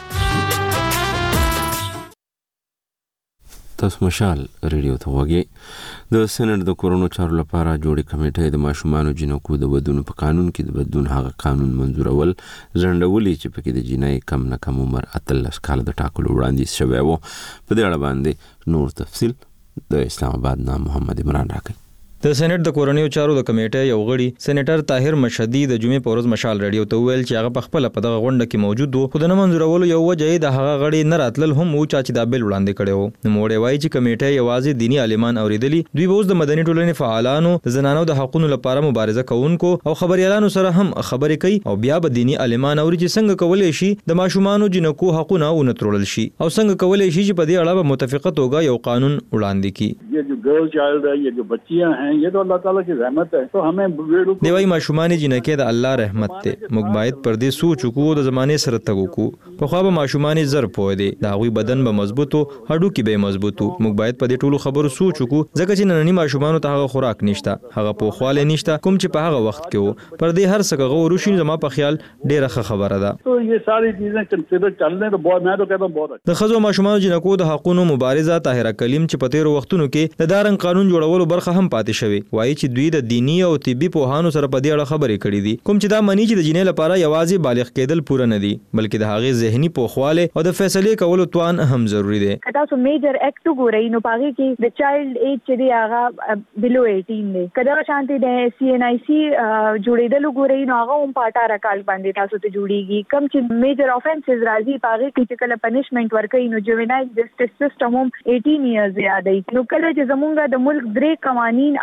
تاسو مشال ریډیو ته وګورئ. د سېنات د کورونو چارو لپاره جوړې کمیټې د ماشومانو جنکو د ودونو په قانون کې د بدلون هغه قانون منزورول ځنډولې چې پکې د جنای کم نه کم عمر 13 کال د ټاکلو وړاندیز شوی و. په دې اړه باندې نور تفصیل د اسلام آباد نه محمد عمران راکړي. د سېنات د کورنیو چارو د کمیټې یو غړي سېنیټر طاهر مشهدي د جمعې په ورځ مشال ریډیو ته ویل چې هغه په خپل په دغه غونډه کې موجود وو خو د منځورولو یو وجه د هغه غړي نه راتلل هم او چې دا بیل وړاندې کړو. نو موړې وایي چې کمیټې یوازې دینی عالمان اوریدلی دوی به اوس د مدني ټولنې فعالانو د زنانو د حقوقو لپاره مبارزه کوونکو او خبريالانو سره هم خبرې کوي او بیا به دینی عالمان اوري چې څنګه کولای شي د ماشومانو جنکو حقوقونه ونترول شي او څنګه کولای شي چې په دې اړه په متفقه توګه یو قانون وړاندې کړي. یہ جو گرل چائلڈ ہے، یہ جو بچیاں ہیں، یہ تو اللہ تعالیٰ رحمت ہے تو ہمیں دی وای ماشومان جنکه د الله رحمت ته موږ باید پر دې سوچ وکړو د زمانه سره تګو کو په خو به ماشومان زر پوي دي دا غوي بدن به مضبوطو هډو کې به مضبوطو موږ باید په دې ټولو خبرو سوچ وکړو ځکه چې نننی ماشومان ته هغه خوراک نشته هغه په خواله نشته کوم چې په هغه وخت کې پر دې هر څه غوړو شي زما په خیال ډیره خبره ده. تو یہ ساری چیزیں کنسیډر چلنے تو بہت میں تو کہتا ہوں بہت د خزو ماشومان جنکو د حقوقو مبارزه طاهره کلیم چې په تیر وختونو کې د دارن قانون جوړولو برخه هم پاتې شوی وایي چې دوی د دینی او طبي پوهانو سره په دې اړه خبرې کړې دي کوم چې دا معنی چې د جنې لپاره یوازې بالغ کېدل پوره نه دي بلکې د هغې ذهني پوخواله او د فیصلې کولو توان هم ضروری دی. تاسو میجر اکټ وګورئ نو پاره کې د چایلډ ایج چې دی هغه بلو 18 دی کدا شانتي د CNIC جوړېدل وګورئ نو هغه هم په 18 کال باندې تاسو ته جوړیږي کوم چې میجر افنسز راځي پاره کې چې کله پنیشمنت ورکړي نو جوینایل جسټس سیستم هم 18 ایئرز یاد دی نو کله چې زمونږ د ملک درې قوانین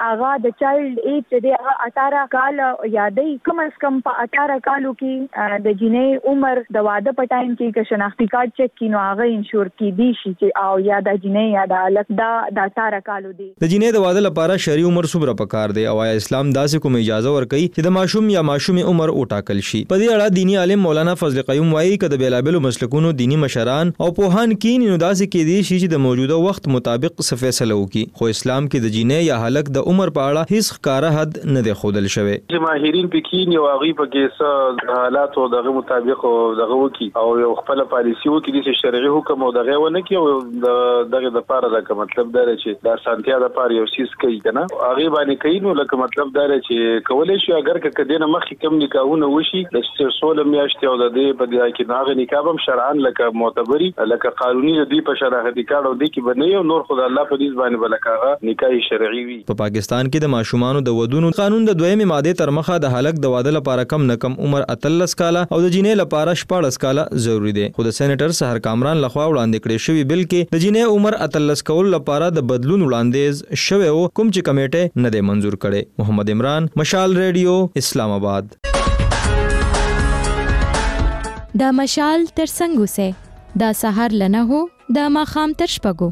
هغه د چایلډ ایج چې دی هغه 18 کال یادې کم از کم په 18 کالو کې د جنې عمر د واده په ټایم کې که شناختی کارت چک کینو هغه انشور کی دی شي چې او یا د جنې یا د الک د 18 کالو دی. د جنې د واده لپاره شرعي عمر څومره پکار دی او آیا اسلام داسې کوم اجازه ورکوي چې د ماشوم یا ماشومې عمر وټاکل شي؟ په دې اړه دینی عالم مولانا فضل قیوم وایي چې د بیلابلو مسلکونو دینی مشران او پوهان کین نو داسې کې دي چې د موجوده وخت مطابق څه فیصله وکړي، خو اسلام کې د جنې یا هلک د عمر په اړه هیڅ ښکاره حد نه دی ښودل شوی. ماهرین پکې یو هغه په کې څه حالات او دغه مطابق او دغه وکي او یو خپل پالیسی وکي چې شرعي حکم او دغه ونه کی او دغه د پاره دا مطلب دا چې د سانتیا د پاره یو سیس کوي کنه هغه باندې کوي نو لکه مطلب دا چې کولای شي اگر کدی نه مخکې کم نکاحونه وشي د 16 میاشتې او د دې په دې کې ناغه نکاح هم شرعاً لکه معتبري لکه قانوني دی په شرعي کار او دی کې باندې او نور خدای الله په دې باندې بلکاغه نکاح شرعي وي. په پاکستان کې د ماشومانو د ودونو قانون د 2 ماده تر مخه د هلک د واده لپاره کم نه کم عمر 13 کاله او د جنې لپاره 14 کاله ضروری دی. خو د سېنیټر سحر کامران لخوا وړاندې کړی شوی بل کې د جنې عمر 13 کول لپاره د بدلون وړاندیز شوی او کوم چې کمیټه نه دی منزور کړي. محمد عمران، مشال ریډیو، اسلام آباد. دا مشال تر څنګه سه دا سحر لنه هو دا ماخام تر شپګو.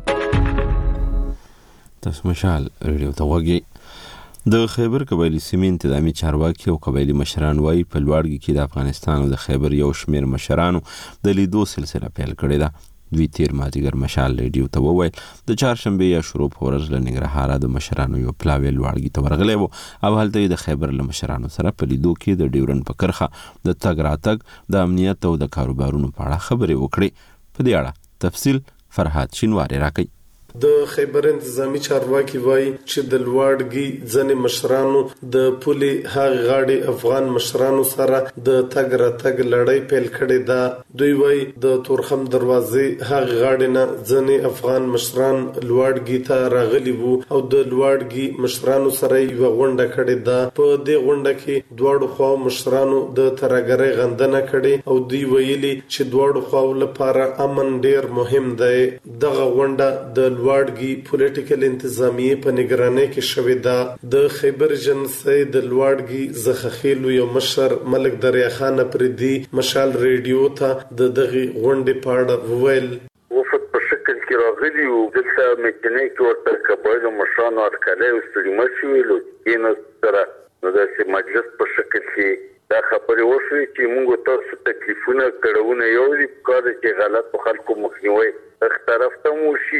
تاسو مشال ریډیو ته وګورئ. د خیبر قبایلی سیمې انتظامی چارواکي او قبایلی مشران وايي په لوړګي کې د افغانستان او د خیبر یو شمیر مشرانو د لیدو سلسله پیل کړې ده. دوی تیر مازدیګر مشال ریډیو ته وویل د چهارشنبې یا شروع په ورځ له ننګرهار د مشرانو یو پلاوی لوړګي ته ورغلی و او هلته د خیبر له مشرانو سره په لیدو کې د ډیورن په کرخه د تګ راتګ د امنیت او د کاروبارونو په اړه خبرې وکړې. په دې اړه تفصیل فرهاد شینواری راکوي. د خیبر انتظامی چارواکي وایي چې د لوړګي ځنې مشرانو د پولې هغه غاړي افغان مشرانو سره د تګ راتګ لړۍ پیل کړې ده. دوی وایي د تورخم دروازې هغه غاړي نه ځنې افغان مشران لوړګي ته راغلي وو او د لوړګي مشرانو سره یو غونډه کړې ده. په دې غونډه کې دواړو خواو مشرانو د ترګرۍ غندنه کړې او دوی ویلي چې دواړو خواو لپاره امن ډیر مهم دی. دغه غونډه د لوړګي پولیټیکل انتظامیه په نگرانۍ کې شوې ده. د خیبر جنسي د لوړګي زخخیلو یو مشر ملک دریا خان پردي مشال ریډیو ته د دغه غونډې په اړه وویل. وفد په شکل کې راغلي او دلته مکنه کې ورته قبایل مشران او کله استری مشویلو کینو سره نو د مجلس په شکل کې دا خبرې وشوي چې موږ تاسو تکلیفونه کړونه یو دي کار چې غلط په خلکو مخنیوي اخترفتمو شي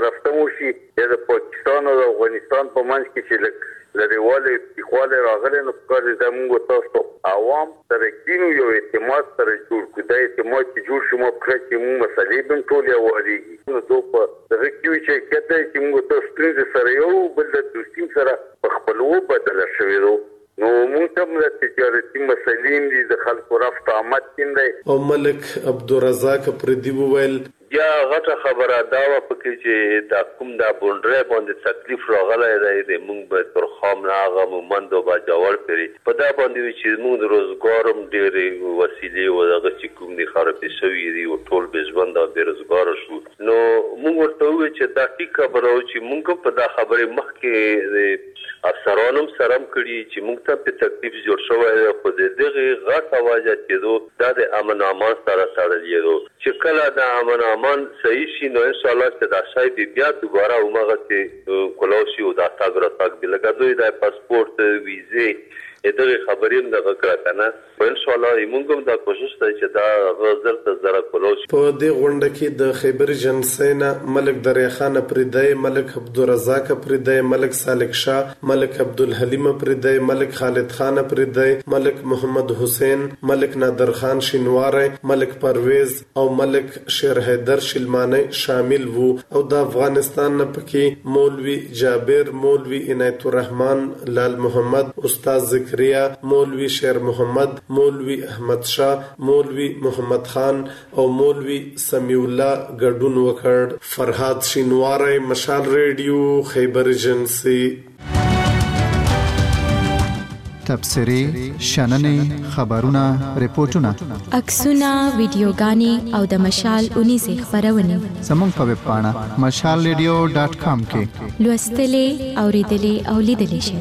د پاکستان او افغانستان په منځ کې چې لريواله خواله راغله نو کار د موږ تاسو عوام سره کینو یو اعتماد سره جوړ کړی اعتماد چې جوړ شمو کړی چې موږ مسلې بم ټول یو وريږي نو دوه دغه کیو چې کته چې موږ تاسو سره یو بل د دوستیم سره په خپلو بدل شوی نو موږ هم د تجارتي مسلې دي د خلکو رفت آمد کیندي. او ملک عبدالرزاق پردي وویل یا غټه خبره دا و پکې چې دا کوم دا بونډره باندې تکلیف راغلی دی د موږ به تر خام نه هغه مومندو با جوړ کړي په دا باندې چې موږ د روزګارم ډېرې وسیلې او دغه چې کوم دي خرابې شوي دي او ټول به ژوند او بېروزګاره شو نو موږ ورته وویل چې دا ټیک خبره و چې موږ په دا خبرې مخکې افسرانم سرم کړي چې موږ ته په تکلیف جوړ شوی خو دغه غټه وجه کېدو دا د امن امان سره تړلې دو چې کله د امن امان صحیح شي نو ان شاء الله چې دا شاید بیا دوباره عمره کې کولوشي او دا تاګ راتګ بلګا دوی د پاسپورت ویزه دغه خبرې نه وکړه په ان شاء الله موږ هم دا کوشش کوي چې دا غزر ته زړه کولوشي. په دې غونډه کې د خیبر جنسینا ملک دریا خان پردای ملک عبدالرزاق پردای ملک سالک شاه ملک عبدالحلیم پردای ملک خالد خان پردای ملک محمد حسین ملک نادر خان شینواری ملک پرویز او ملک شیر حیدر شلمانی شامل وو او د افغانستان نه پکې مولوی جابر مولوی عنایت الرحمن لال محمد استاد ذکریا مولوی شیر محمد مولوی احمد شاه مولوی محمد خان او مولوی سمیع الله ګډون وکړ. فرهاد شینواری مشال ریډیو خیبر جنسي. تبصرې شننې خبرونه ریپورتونه عکسونه ویډیوګانې او د مشال اونیزې خبرونه زموږ په ویب پاڼه mashalradio.com کې لوستلې اوریدلې او لیدلې شئ.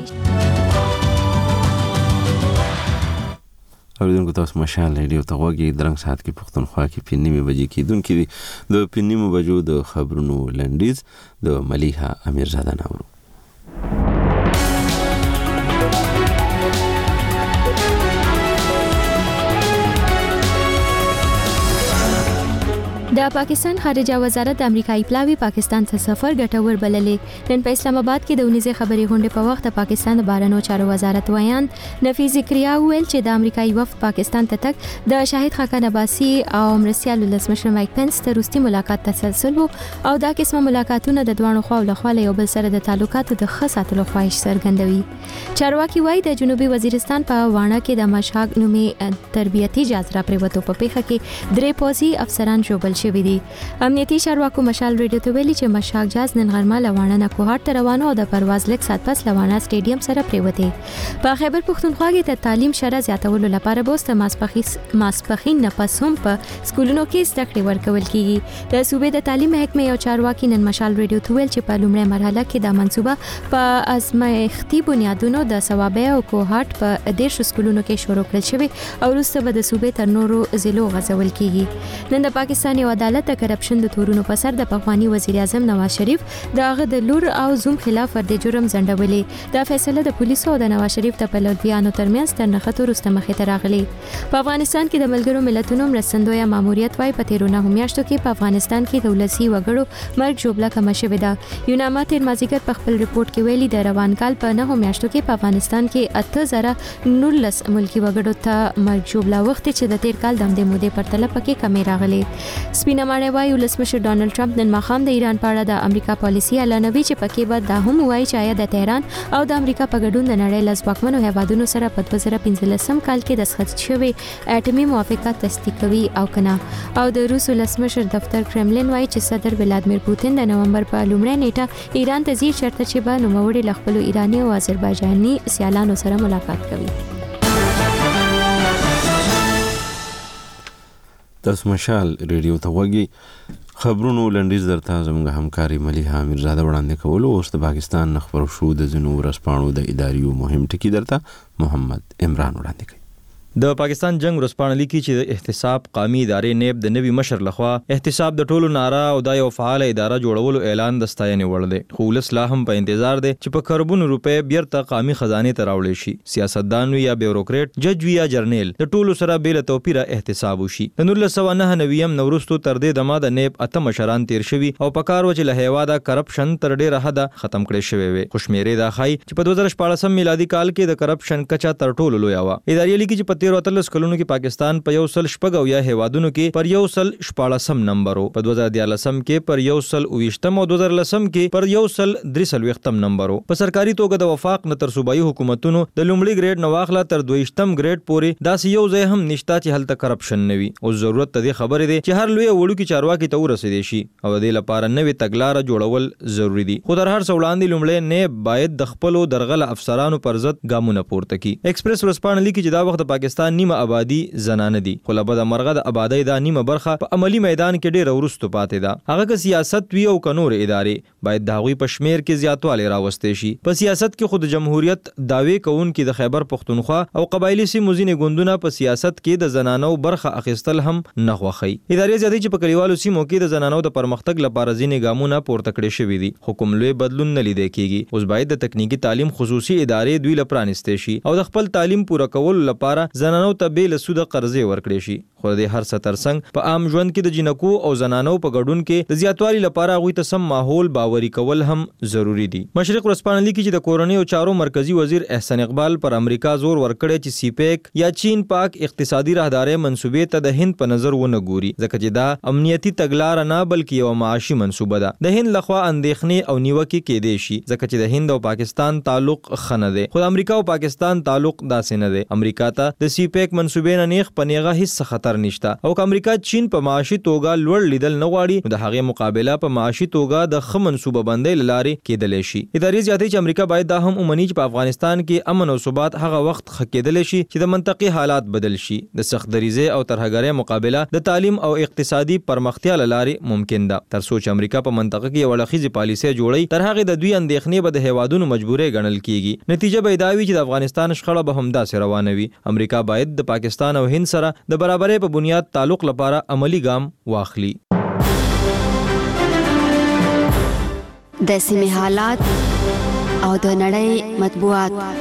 اوریدونکو تاسو مشال ریډیو ته غوږی درنګ ساعت کې پښتونخوا کې 9:30 بجې کېدونکې دي. د 9:30 بجو د خبرونو لنډیز د ملیحه امیرزاده ناورو. د پاکستان خارجه وزارت د امریکایي پلاوی پاکستان ته سفر ګټور بللې. نن په اسلام آباد کې د اونیزې خبري غونډې په وخت د پاکستان د بهرنیو چارو وزارت ویان نفی ذکریا ویل چې د امریکایي وفد پاکستان ته تک د شاهد خاقان عباسی او مرسیال ولسمشر مایک پنس ته روستي ملاقات تسلسل وو او دا قسمه ملاقاتونه د دوه خواو لخوا یو بل سره د تعلقاتو د خاصاتو خواهش څرګندوي. چارواکي وایي د جنوبي وزیرستان په وانه کې د مشهاګ نومي تربیتي جازره پریوتو په پیخه کې درې پوزي افسران جوړل شوی دي. امنیتي چارواکو مشال ریډیو ته ویلي چې مشاک جاز نن غرمه لوانه نه کوهات ته روانو او د پرواز لیک سات پس لوانه سټیډیم سره پریوته. په خیبر پختونخوا کې د تعلیم شره زیاتولو لپاره بوسته ماسپخین نه پس هم په سکولونو کې زده کړې ورکول کیږي. د صوبې د تعلیم محکمې یو چارواکي نن مشال ریډیو ته ویل چې په لومړی مرحله کې د منصوبه په ازمایښتي بنیادونو د ثوابه او کوهات په 10 سکولونو کې شروع کړل شوی او وروسته به د صوبې تر نورو ضلعو غځول کیږي. نن د پاکستان یو عدالت د کرپشن د تورونو په سر د پخوانی وزیر اعظم نواز شریف د هغه د لور او زوم خلاف ورته جرم ځنډولې. دا فیصله د پولیسو او د نواز شریف د پلویانو ترمنځ تر نښتو وروسته مخې ته راغلی. په افغانستان کې د ملګرو ملتونو مرستندویه ماموریت وايي په 13 میاشتو کې په افغانستان کې د ولسی وګړو مرګ ژوبله کم شوې ده. یوناما تیر مازیګر په خپل ریپورت کې ویلي د روان کال په 9 میاشتو کې په افغانستان کې 8019 ملکی وګړو ته مرګ ژوبله وخت چې د تیر کال د همدې مودې پرتله پکې کمی راغلی. سپینه ماڼۍ وايي ولسمشر ډانلډ ټرمپ نن ماښام د ایران په اړه د امریکا پالیسي اعلانوي چې پکې به دا هم وایي چې آیا د تهران او د امریکا په ګډون د نړۍ له ځواکمنو هیوادونو سره په 2015 کال کې دستخط شوی اټومي موافقه تصدیقوي او کنه. او د روس ولسمشر دفتر کرملین وايي چې صدر ولادمیر پوتین د نومبر په لومړۍ نیټه ایران ته ځي چرته چې به نوموړي له خپلو ایراني او آذربایجاني سیالانو سره ملاقات کوي. تاسو مشال ریډیو ته وګورئ. خبرونو لنډیز درته زموږ همکاري ملیحه امیرزاده وړاندې کول او د پاکستان خبرو شو د زنو ورسپانو د اداریو مهم ټکی درته محمد عمران وړاندې کوي. د پاکستان جنگ ورسپانه لیکي چې د احتساب قومي ادارې نیب د نوي مشر لخوا احتساب د ټولو ناره او د یو فعال اداره جوړولو اعلان د ستاینې وړ دی. خو ولسلا هم په انتظار دی چې په کروڑونو روپے بیرته قومي خزانه ته راوړل شي. سیاستدان یا بیوروکریټ جج یا جرنیل د ټولو سره بیل توپیره احتساب وشي. د 1999 نوروستو تر دې دمه د نیب اته مشران تیر شوي او په کار وچ له هیوا د کرپشن تر ډیره حد ختم کړي شوی وي. خوشمیره دا خای چې په 2014 میلادي کال کې د کرپشن کچا تر ټولو لوی و. ادارې لیکي چې په 13 کلونو کې پاکستان په 114 یا هیوادونو کې پر 114 نمبر او په 2013 کې پر 120 او 2010 کې پر 133 نمبر. په سرکاري توګه د وفاق نه تر صوبایي حکومتونو د لومړي ګریډ نواخله تر 20م ګریډ پورې داسې یو ځای هم نشتا چې هلته کرپشن نوي. او ضرورت ته خبره ده چې هر لوی وړو کې چارواکي ته ورسېدي شي او د لپاره نوې تګلارې جوړول ضروری دي. خو در هر څه وړاندې لومړی نه باید د خپلو درغله افسرانو پر ضد ګامونه پورته کړي. ایکسپریس ورسپانه لیکي چې دا وخت پاکستان نیمه آبادی زنانه دي خو له بده مرغه د آبادی دا نیمه برخه په عملی میدان کې ډېر ورستو پاتې ده. هغه که سیاست وی او کنور ادارې باید د هغوی په شمیر کې زیاتوالی راوستي شي. په سیاست کې خود جمهوریت داوی کوونکي د خیبر پختونخوا او قبایلی سیمو ځینې ګوندونه په سیاست کې د زنانو برخه اخیستل هم نه خوښي. ادارې زیاتې چې په کلیوالو سیمو کې د زنانو د پرمختګ لپاره ځینې ګامونه پورته کړي شوي دي. حکم لوی بدلون نه لیدل کېږي. اوس باید د تکنیکی تعلیم خصوصي ادارې دوی لپاره پرانیستي شي او د خپل تعلیم پوره کولو لپاره زنانو ته بیل سود قرضې ورکړي شي. خو د هر څه ترڅنګ په عام ژوند کې د جنکو او زنانو په ګډون کې د زیاتوالي لپاره غوي ته سم ماحول باوري کول هم ضروری دي. مشرق ورسپانه لیکي چې د کورنۍ او چارو مرکزی وزیر احسان اقبال پر امریکا زور ورکړی چې سی پیک یا چین پاک اقتصادي راهدارې منسوبې ته د هند په نظر ونه ګوري ځکه چې دا امنیتي تګلار نه بلکې یو معاشي منسوبه ده. د هند لخوا اندېښنې او نیوکې کېدې شي ځکه چې د هند او پاکستان تعلق خنه دی. خو د امریکا او پاکستان تعلق داسې نه دی. امریکا ته د سی پیک منسوبې نه نیغ پنیغه هیڅ خطر خطر نشته او امریکا چین په معاشي توګه لوړ لیدل نه غواړي نو د هغه مقابله په معاشي توګه د ښه منصوبه بندۍ لارې کېدلی شي. ادارې زیاتوي چې امریکا باید دا هم ومني چې په افغانستان کې امن او ثبات هغه وخت ښه کېدلی شي چې د منطقي حالات بدل شي. د سخت دریزۍ او ترهګرۍ مقابله د تعلیم او اقتصادي پرمختیا لارې ممکن ده. تر څو چې امریکا په منطقه کې یو اړخیزه پالیسي جوړي تر هغه د دوی اندېښنې به د هیوادونو مجبورې ګڼل کیږي. نتیجه به دا وي چې د افغانستان شخړه به همداسې روانه وي. امریکا باید د پاکستان او هند سره د برابرۍ په بنیاد تعلق لپاره عملی ګام واخلي. د سیمې حالات او د نړۍ مطبوعات.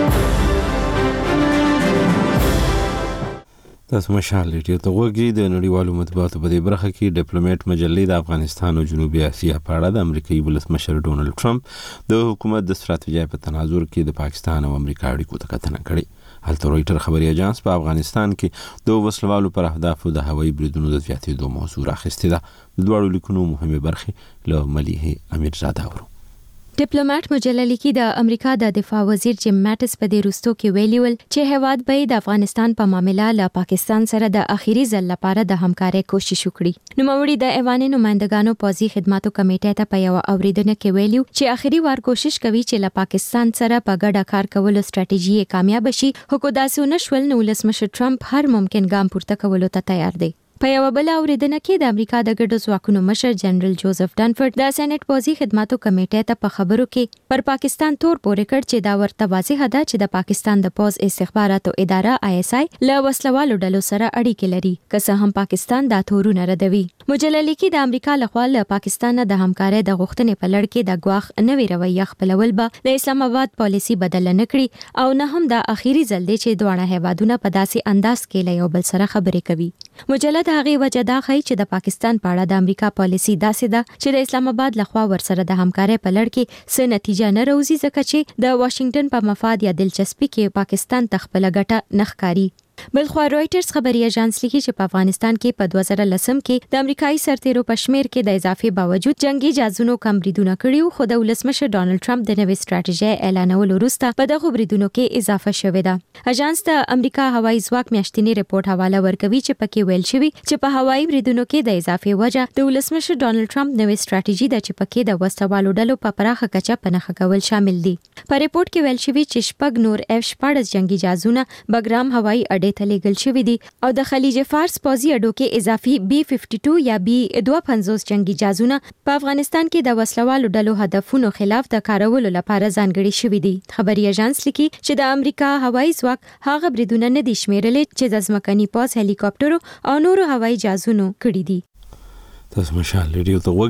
تاسو مشال ریډیو ته وګورئ. د نړیوالو مطبوعاتو په دې برخه کې ډیپلوماټ مجلې د افغانستان او جنوبي اسیا په اړه د امریکایي ولسمشر ډونالد ټرمپ د حکومت د ستراتیژۍ په تناظر کې د پاکستان او امریکا اړیکو ته کتنه کړې. هلته رويټر خبري اژانس په افغانستان کې د وسلوالو پر اهدافو د هوایي بریدونو د زیاتېدو موضوع راخسته ده. د دوړو لیکونو مهمه برخه له مليحه امیرزاده ورو. ډیپلوماټ مجله لیکي د امریکا د دفاع وزیر جیم ماټس په دې وروستو کې ویلي ول چې هیواد به د افغانستان په معاملې له پاکستان سره د اخیری ځل لپاره د همکارۍ کوشش وکړي. نوموړي د ایوان نمائندګانو پوځي خدماتو کمیټې ته په یو اوریدنه کې ویلي چې اخیری وار کوشش کوي چې له پاکستان سره په ګډه کار کولو ستراتیژي کامیاب شي. حکومت نشول نو ولسمشر ټرمپ هر ممکن ګام پورته کولو ته تیار دی. په یو بل اوریدنه کې د امریکا د ګډو ځواکونو مشر جنرال جوزف ډنفورد د سېنات پوځي خدماتو کمیټې ته په خبرو کې پر پاکستان تور پورې کړ چې دا ورته واضح ده چې د پاکستان د پوز استخباراتو اداره ISI له وسلوالو ډلو سره اړیکې لري که څه هم پاکستان دا تورونه ردوي. مجله لیکي د امریکا لخوا له پاکستان د همکارۍ د غوښتنې په لړ کې د ګواښ نوې رویه خپلول به د اسلام آباد پالیسي بدل نه کړي او نه هم د اخیری ځل دی چې دواړه هیوادونه په داسې انداز کې له یو بل سره خبرې کوي. مجله د هغې وجه دا ښیي چې د پاکستان په اړه د امریکا پالیسي داسې ده چې د اسلام آباد لخوا ورسره د همکارۍ په لړ کې څه نتیجه نه راوځي ځکه چې د واشنگټن په مفاد یا دلچسپي کې پاکستان ته خپله ګټه نه ښکاري. بلخوا رويټرز خبري اژانس لیکي چې په افغانستان کې په 2010 کې د امریکایي سرتیرو په شمیر کې د اضافي باوجود جنگي جازونو کم بریدونه کړیو خو د ولسمشر ډونالد ټرمپ د نوې ستراتیژۍ اعلانولو وروسته په دغه بریدونو کې اضافه شوې ده. اژانس د امریکا هوایي ځواک میاشتنی ریپورت حواله ورکوي چې پکې ویل شوی چې په هوایي بریدونو کې د اضافي وجه د ولسمشر ډونالد ټرمپ نوې ستراتیژي د چې پکې د وسوالو ډلو په پراخه کچه پنهخه کول شامل دي. په ریپورت کې ویل شوی چې شپږ نور F-14 جنگي جازونه بګرام هوایي اډې ته لیږل شوی او د خلیج فارس پوځي اډو کې اضافي B-52 یا B-52 جنگي جازونه په افغانستان کې د وسلوالو ډلو هدفونو خلاف د کارولو لپاره ځانګړي شوي دي. خبري اژانس لیکي چې د امریکا هوایي ځواک هغه بریدونه نه دي شمیرلې چې د ځمکني پوځ هلیکاپټرو او نورو هوایي جازونو کړي دي. تاسو مشال ریډیو ته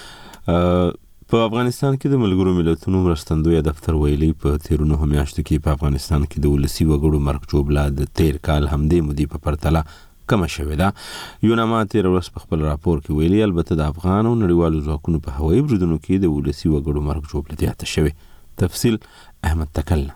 وګورئ. په افغانستان کې د ملګرو ملتونو مرستندوی دفتر ویلي په تیرونو میاشتو کې په افغانستان کې د ولسی وګړو مرګ جوړه د تیر کال همدې مودې په پرتله کم شوې ده. یوناما تیر ورځ په خپل راپور کې ویلي البته د افغان او نړیوالو ځواکونو په هوایي بریدونو کې د ولسی وګړو مرګ جوړه زیاته شوې. تفصیل احمد تکل.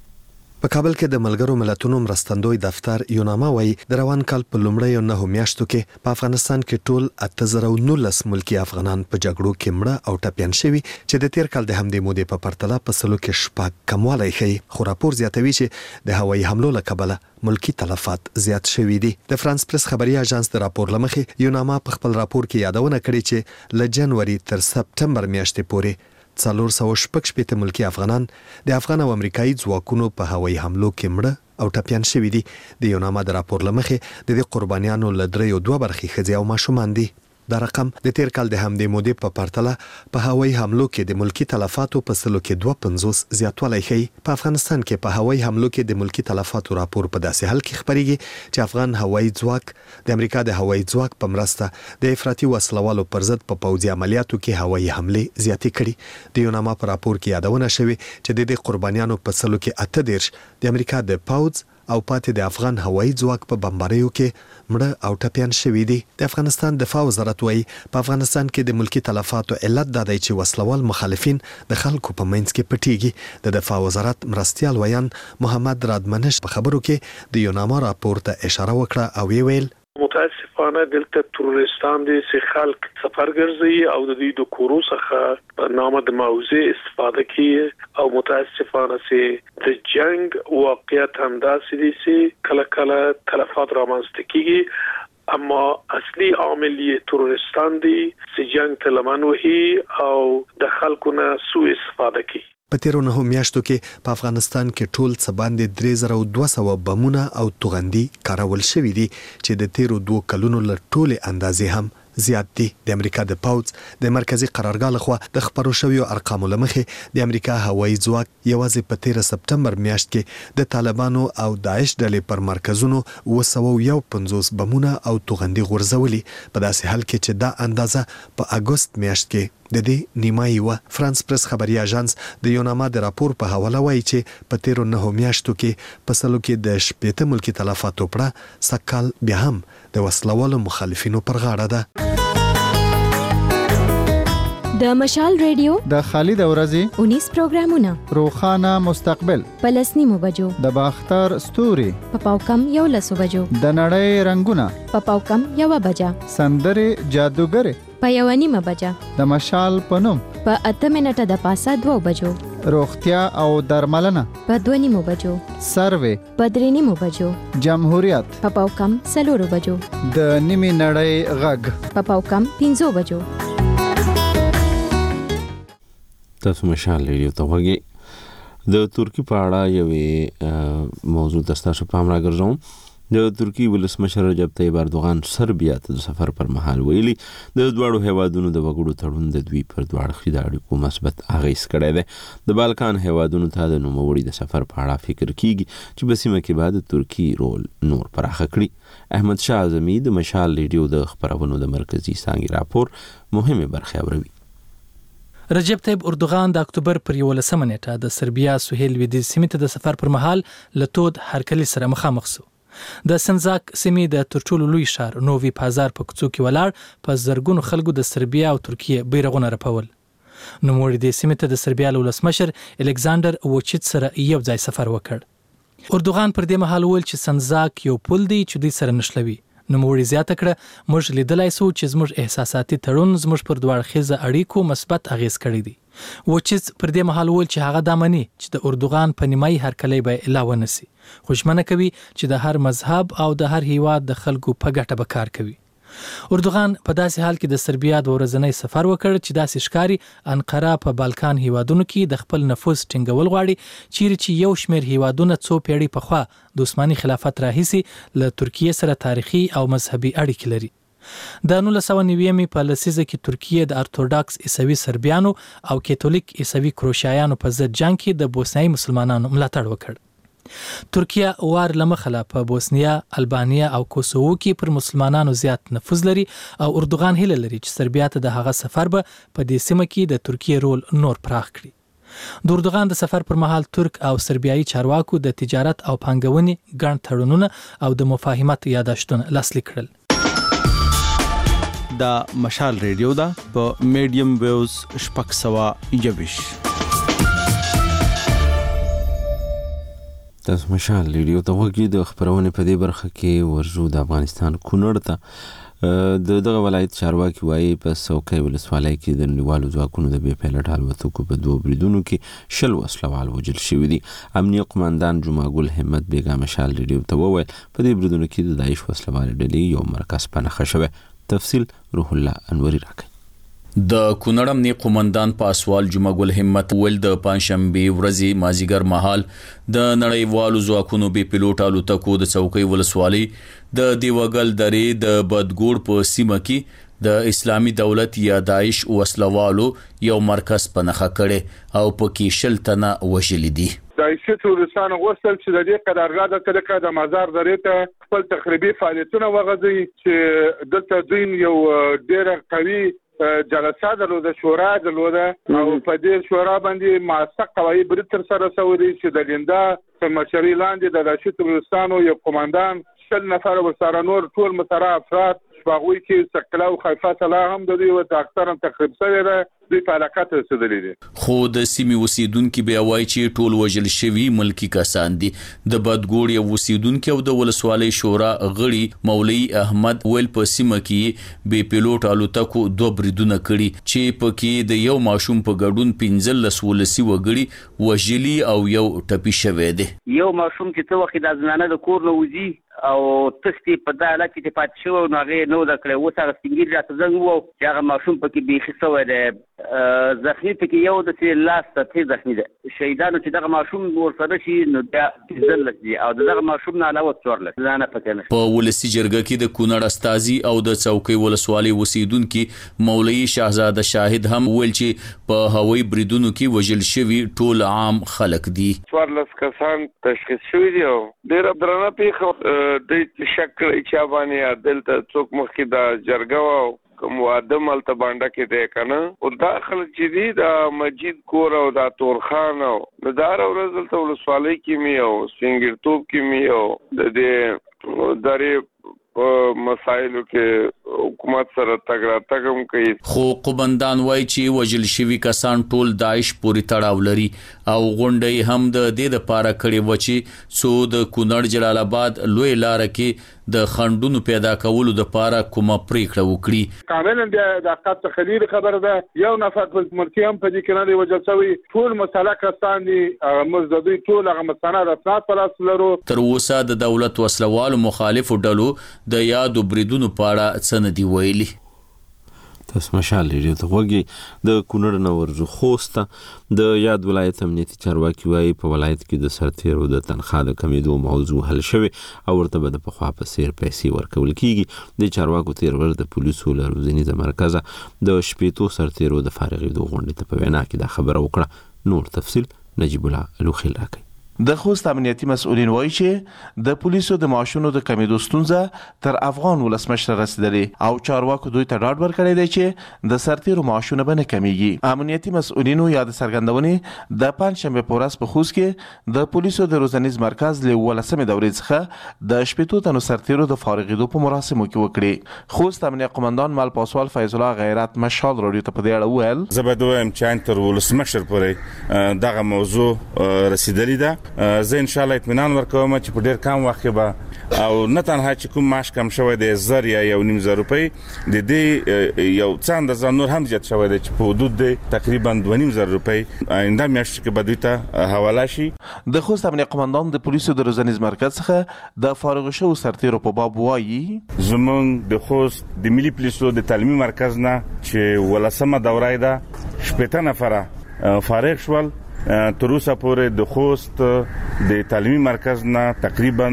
په کابل کې د ملګرو ملتونو مرستندوی دفتر یوناما وایي د روان کال په لومړیو 9 میاشتو کې په افغانستان کې ټول 8019 ملکی افغانان په جګړو کې مړه او ټپيان شوي چې د تیر کال د همدې مودې په پرتله په سلو کې شپږ کموالی ښیي. خو راپور زیاتوي چې د هوایي حملو له کبله ملکی تلفات زیات شوي دي. د فرانس پریس خبري اژانس د راپور لمخې یوناما په خپل راپور کې یادونه کړې چې له جنوري تر سپتمبر میاشتې پورې 416 ملکی افغانان د افغان او امریکایي ځواکونو په هوایي حملو کې مړه او ټپيان شوي دي. د یوناما د راپور لمخې د قربانیانو له 3 برخې ښځې او ماشومان دي. دا رقم د تیر کال د همدې مودې په پرتله په هوایي حملو کې د ملکی تلفاتو په سلو کې 250 زیاتوالی ښیي. په افغانستان کې په هوایي حملو کې د ملکی تلفاتو راپور په داسې حال کې خبريږي چې افغان هوایي ځواک د امریکا د هوایي ځواک په مرسته د افراطي وسلوالو پر ضد په پوځي عملیاتو کې هوایي حملې زیاتې کړي. د یوناما په راپور کې یادونه شوې چې د قربانیانو په سلو کې 18 د امریکا د پوځ او پاتې د افغان هوایي ځواک په بمباریو کې مړه او ټپيان شوي دي. د افغانستان دفاع وزارت وايي په افغانستان کې د ملکی تلفاتو علت دا دی چې وسلوال مخالفین د خلکو په منځ کې پټيږي. د دفاع وزارت مرستيال ویان محمد رادمنش په خبرو کې د یوناما راپور ته اشاره وکړه او ویل متاسفانه دلته تروریستان دي چې خلک سفر ګرځي او د دې د کورو څخه په نامه د موضوع استفاده کوي او متاسفانه چې د جنگ واقعیت هم داسې دي چې کله کله تلفات رامنځته کیږي اما اصلي عامل یې تروریستان دي چې جنگ ته لمن وهي او د خلکو نه سوء استفاده کوي. په تیرو 9 میاشتو کې په افغانستان کې ټول څه باندې 3200 بمونه او توغندي کارول شوې دي چې د تیرو 2 کلونو له ټولې اندازې هم زیات دي. د امریکا د پاوز د مرکزی قرارګاه لخوا د خبرو شویو ارقامو لمخې د امریکا هوایي ځواک یوازې په 13 سپتمبر میاشت کې د طالبانو او داعش ډلې پر مرکزونو 250 بمونه او توغندي غورځولي، په داسې حال کې چې دا اندازه په اگست میاشت کې د دې نیمایي و. فرانس پریس خبري اژانس د یوناما د راپور په حواله وایي چې په تیرو 9 میاشتو کې په سلو کې د 18 ملکی تلفاتو پړه سکهال بیا هم د وسلوالو مخالفینو پر غاړه ده. د مشال ریډیو د خالد اورزي 19 پروګرامونه، روخانه مستقبل په 10 بجو، د باختر ستوري په پاوکم 11 بجو، د نړۍ رنگونه په پاوکم 1 بجه، سندري جادوګر په 1:30 بجه، د مشال پنوم په 8 منټه د پاسه 2 بجو، روغتیا او درملنه په 2:30 بجو، سروې په 3:30 بجو، جمهوریت په پاوکم 4 بجو، د نیمه نړۍ غږ په پاوکم 5 بجو. تاسو مشال ریډیو ته وګورئ. د ترکی په اړه یوې موضوع تاسو پام راګرځوم. د ترکی ولسمشر رجب طیب اردوغان سربیا ته د سفر پر مهال ویلي د دوړو هیوادونو د وګړو تړون د دوی پر دواړه د اړیکو مثبت اغیز کړی دی. د بالکان هیوادونو ته د نوموړي د سفر په اړه فکر کیږي چې په سیمه کې بعد ترکی رول نور پراخه کړي. احمد شاه اعظمي د مشال ریډیو د خبرونو د مرکزی څانګې راپور مهمه برخه اوري. رجب طیب اردوغان د اکتوبر پر 11 نیټه د سربیا سهیل لویدیځ سیمې ته د سفر پر مهال له تود هرکلي سره مخامخ شو. د سنزاک سیمې د ترټولو لوی ښار نووي پازار په کوڅو کې ولاړ په زرګونو خلکو د سربیا او ترکیه بیرغونه رپول. نوموړي د سیمې ته د سربیا ولسمشر الکساندر ووچیټ سره یو ځای سفر وکړ. اردوغان پر دې مهال ویل چې سنزاک یو پل دی چې دوی سره نښلوي. نوموړي زیاته کړه موږ لیدلای سو چې زموږ احساساتي تړون زموږ پر دوه اړخیزه اړیکو مثبت اغیز کړی دی. وچیز پر دې مهال ویل چې هغه دا مني چې د اردوغان په نیمایي هرکلی به علاوه نسی، خوشمنه کوي چې د هر مذهب او د هر هیواد د خلکو په ګټه به کار کوي. اردوغان په داسې حال کې د سربیا د ورځنی سفر وکړ چې داسې ښکاري انقره په بالکان هیوادونو کې د خپل نفوذ ټینګول غواړي، چیرې چې یو شمېر هیوادونه څو پیړۍ پخوا د عثماني خلافت راهیسې له ترکیه سره تاریخي او مذهبي اړیکې لري. د 1990 په لسیزه کې ترکیه د ارتودوکس عیسوي سربیانو او کاتولیک عیسوي کروشیایانو په ضد جنگ کې د بوسنیایي مسلمانانو ملاتړ وکړ. ترکیه وار لمخله په بوسنیا، البانیا او کوسوو کې پر مسلمانانو زیات نفوذ لري او اردوغان هیله لري چې سربیا ته د هغه سفر به په دې سیمه کې د ترکیه رول نور پراخ کړي. د اردوغان د سفر پر مهال ترک او سربیایي چارواکو د تجارت او پانګونې ګڼ تړونونه او د مفاهمت یاداشتونه لاسلیک کړل. د مشال ریډیو دا په میډیم ویوز شپږ سوه یویش. تاسو مشال ریډیو ته وګورئ. د خبرونې په دې برخه کې ورزو د افغانستان کونړ ته د دغه ولایت چارواکي وایي په څوکۍ ولسوالۍ کې د نړیوالو ځواکونو د بې پیلوټ الوتکو په 2 بریدونو کې 10 وسلوال وژل شوي دي. امنیه قماندان جمعګل همت بیګا مشال ریډیو ته وویل په دې بریدونو کې د داعش وسلوال ډلې یو مرکز په نښه شوی. تفصیل روح الله انوري راکړي. د کونړ امنیه قومندان پاسوال جمعګل همت ول د پنځشنبه ورځې مازیګر مهال د نړیوالو ځواکونو بې پیلوټ الوتکو د څوکۍ ولسوالۍ د دیوګل درې د بدګوړ په سیمه کې د اسلامي دولت یا داعش وسلوالو یو مرکز په نښه کړي او پکې 10 تنه وژل دي. داعشي تورستان غوښتل چې د دې قرارداد د طریقه د مزار درې ته خپل تخریبي فعالیتونه وغځي چې دلته دوی یو ډېر قوي جلسه درلوده، شورا درلوده او په دې شورا باندې موثق قواعد برید تر سره شوي چې د لیندا په مشرۍ لاندې د داعشي تورستانو یو قومندان 10 نفر ورسره نور ټول متره افراد شپږوي کې سکلا او خیفه صلاح هم د دوی او اکثرا تخریب شوی ده دوی په علاقه ته رسیدلي دي. خو د سیمې اوسیدونکو بیا وایي چې ټول وژل شوي ملکی کسان دي. د بدګوړ یو اوسیدونکو او د ولسوالۍ شورا غړي مولوي احمد ویل په سیمه کې بې پیلوټ الوتکو 2 بریدونه کړي چې پکې د یو ماشوم په ګډون 15 ولسی وګړي وژلي او یو ټپي شوی دی. یو ماشوم چې څو وخت د ځنانه د کور نه وځي او تستی په دا حالت کې پات شو نو هغه نو د کړو وسه سپینګیر راته زنګ وو چې هغه ماشوم پکې بيخي سوې ده زخمی پکې یو د چې لاس ته زخمی ده. شهیدانو چې دغه ماشوم ورسره شي نو دا ځل دي او دغه ماشوم نه علاوه څورل ځانه پکې نه. په ولسی جرګه کې د کونړ استازي او د چوکۍ ولسوالۍ وسیدونکو مولوي شاهزاده شاهد هم ویل چې په هوایي بریدونو کې وژل شوی ټول عام خلک دي. 14 کسان تشخیص شوی دي او ډېر درنه پیښه د شکل چې باندې دلته څوک مخکې د جرګه او کوم واده ملته باندې کې دی کنه او داخل چې دی د مسجد کور او د تورخان او دار او رزل ته ولسوالۍ کې می او سنگرتوب کې می او د دې درې مسایلو کې حکومت سره تګم کوي. خو قومندان وایي چې وژل شوی کسان ټول داعش پورې تړاو لري او غونډې هم د دې لپاره کړي و چې څو د کونړ جلال آباد لوی لار کې د خندونو پیدا کولو د لپاره کومه پریکړه وکړي. کاملا د حقیقت خلیل خبره ده یو نفر په مرکیم په دې کې نه دی وژل شوی ټول مسله کسان دي مزدوی ټول هغه مستند اسناد پر اصل لرو. تر اوسه د دولت وسلوالو مخالفو ډلو د یادو بریدونو په اړه څه نه دی ویلي. تاسو مشال لري ته وګي د کونړ نو ورزو خوسته د یاد ولایت امنیتي چارواکي وايي په ولایت کې د سرتیرو د تنخواه د کمیدو موضوع حل شوی او ورته به په خوا په سیر پیسې ورکول کیږي. د چارواکو تیر ور د پولیسو لروزنی د مرکز د شپېتو سرتیرو د فارغېدو غونډې ته په وینا کې دا خبره وکړه. نور تفصيل نجیب الله لوخیل راکړي. د خوست امنیتي مسؤلین وایي چې د پولیسو د معاشونو د کمیدو ستونزه تر افغان ولسمشر رسیدلې او چارواکو دوی ته ډاډ ورکړی دی چې د سرتیرو معاشونه به نه کمیږي. امنیتي مسؤلینو یا د څرګندونې د پنځشنبه په ورځ په خوست کې د پولیسو د روزنیز مرکز له 18مې دورې څخه د شپېتو تنو سرتیرو د فارغېدو په مراسمو کې وکړي. خوست امنیتي قومندان مل پاسوال فیض الله غیرت مشال رادیو ته په دې اړه وویل زه به دویم چې تر ولسمشر پورې دغه موضوع رسیدلې ده. زه ان شاء الله اطمینان ورکوم چې په ډیر کم وخت به او نه تنها چې کوم معاش کم شوی دی 1000 یا 1.5 روپۍ د دې یو څاند زنور هم زیات شوی دی چې په حدود دی تقریبا 2.5 روپۍ آینده میاشت کې به دوی ته حواله شي. د خوست امنیتي قومندان د پولیسو د روزنیز مرکز څخه د فارغ شوو سرتیرو په باب وایي زمونږ د خوست د ملي پولیسو د تعلیمي مرکز نه چې ولسمه دوره ده 70 نفره فارغ شول. تر اوسه پورې د خوست د تعلیمي مرکز نه تقریبا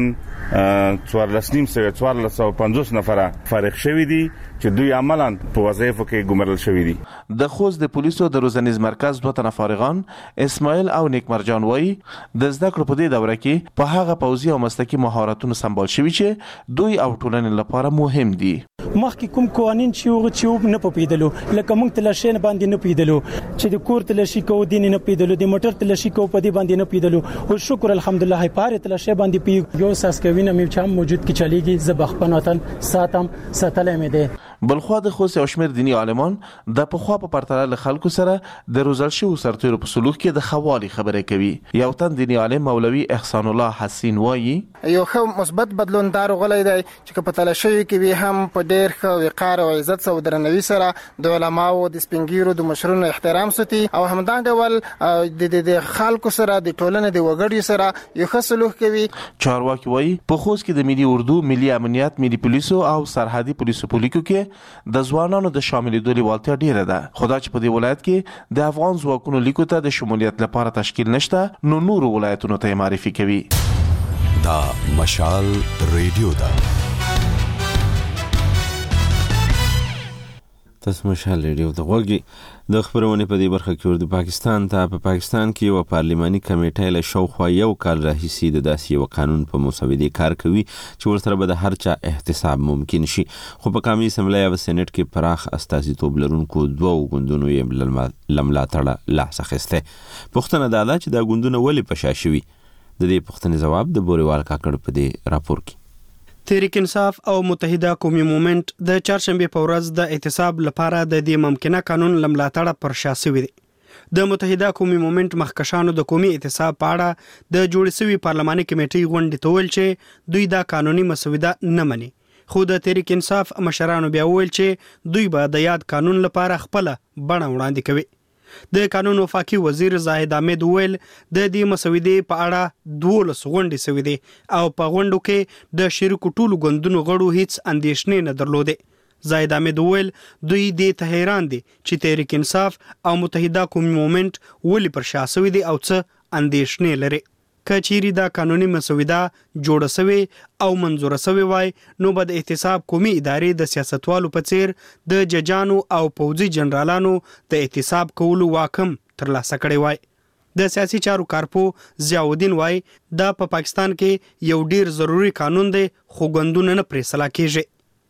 1450 نفره فارغ شوي دي چې دوی عملاً په وظایفو کې ګمارل شوي دي. د خوست د پولیسو د روزنیز مرکز 2 تنه فارغان اسماعیل او نیک مرجان وایي د زده کړو په دې دوره کې په هغه پوځي او مسلکي مهارتونو سمبال شوي چې دوی او ټولنې لپاره مهم دي. مخکې کوم قوانین چې نه پېدلو لکه موږ تلاشي نه باندې نه پېدلو چې د کور تلاشي کو دین نه پېدلو د موټر تلاشي کو په دې باندې نه پېدلو او شکر الحمدلله پاره تلاشي باندې پی یو ساس کوي نه مې چم موجود کی چلیږي زبخپن وطن ساتم ساتلې مې ده. بلخوا د خوست او شمیر دینی عالمان د پخوا په پرتله له خلکو سره د روزل شوو سرتیرو په سلوک کې د خوالي خبرې کوي. یو تن دینی عالم مولوي احسان الله حسین وایي یو ښه مثبت بدلون دار غلې دی چې په تلاشي کې وي هم په ډېر ښه وقار او عزت او درنوي سره د علماو د سپینګیرو د مشرونو احترام ساتي او همدا ډول د خلکو سره د ټولنې د وګړي سره یو ښه سلوک کوي. چارواکي وایي په خوست کې د ملي اردو ملي امنیت ملي پولیسو او سرحدي پولیسو پولیکو کې د ځوانانو د شاملېدو لیوالتیا ډیره ده. خدا چې په دې ولایت کې د افغان ځواکونو لیکو ته د شمولیت لپاره تشکیل نشته نو نور ولایتونو ته معرفي کوي. دا مشال ریډیو ده. تاسو مشال ریډیو ته وګورئ. د خبرونه په دې برخه کې ورته پاکستان ته په پاکستان کې یو پارلماني کمیټه له شاوخوا یو کال راهیسې د داسې یو قانون په مسودې کار کوي چې ورسره به د هر چا احتساب ممکن شي. خو په قومي اسمبلی او سېنات کې پراخ استازیتوب لرونکو دوه غوندونو یې لملاتړه لاس اخیسته. پښتنه دا چې دا غوندونه ولې پشا شوي د دې پښتنې جواب د بوريوال کاکړ په دې راپور کې. تحریک انصاف او متحده قومي مومنت د چهارشنبه په ورځ د احتساب لپاره د دې ممکنه قانون لملاتړ پر شا شوی دی. د متحده قومي مومنت مخکشانو د قومي احتساب په اړه د جوړ شوی پارلماني کمیټې غونډې ته ویل چې دوی دا قانوني مسوده نه مني، خو د تحریک انصاف مشرانو بیا ویل چې دوی به د یاد قانون لپاره خپل بڼه وړاندې کوي. د قانون وفاقي وزیر زاهد احمد ویل د دې مسودې په اړه 12 غونډې شوې دي او په غونډو کې د شریکو ټولو ګوندونو غړو هیڅ اندېښنې نه درلودې. زاهد احمد ویل دوی دې ته حیران دي چې تحریک انصاف او متحده قومي مومنت ولې پر شا شوي دي او څه اندېښنې لري. که چیرې دا قانوني مسوده جوړه شوې او منظوره شوې وای نو به د احتساب قومي ادارې د سیاستوالو په څیر د ججانو او پوځي جنرالانو د احتساب کولو واک هم ترلاسه کړی وای. د سیاسي چارو کارپو ضیاءالدین وای دا په پاکستان کې یو ډیر ضروری قانون دی خو ګوندونه نه پرې سلا کیږي.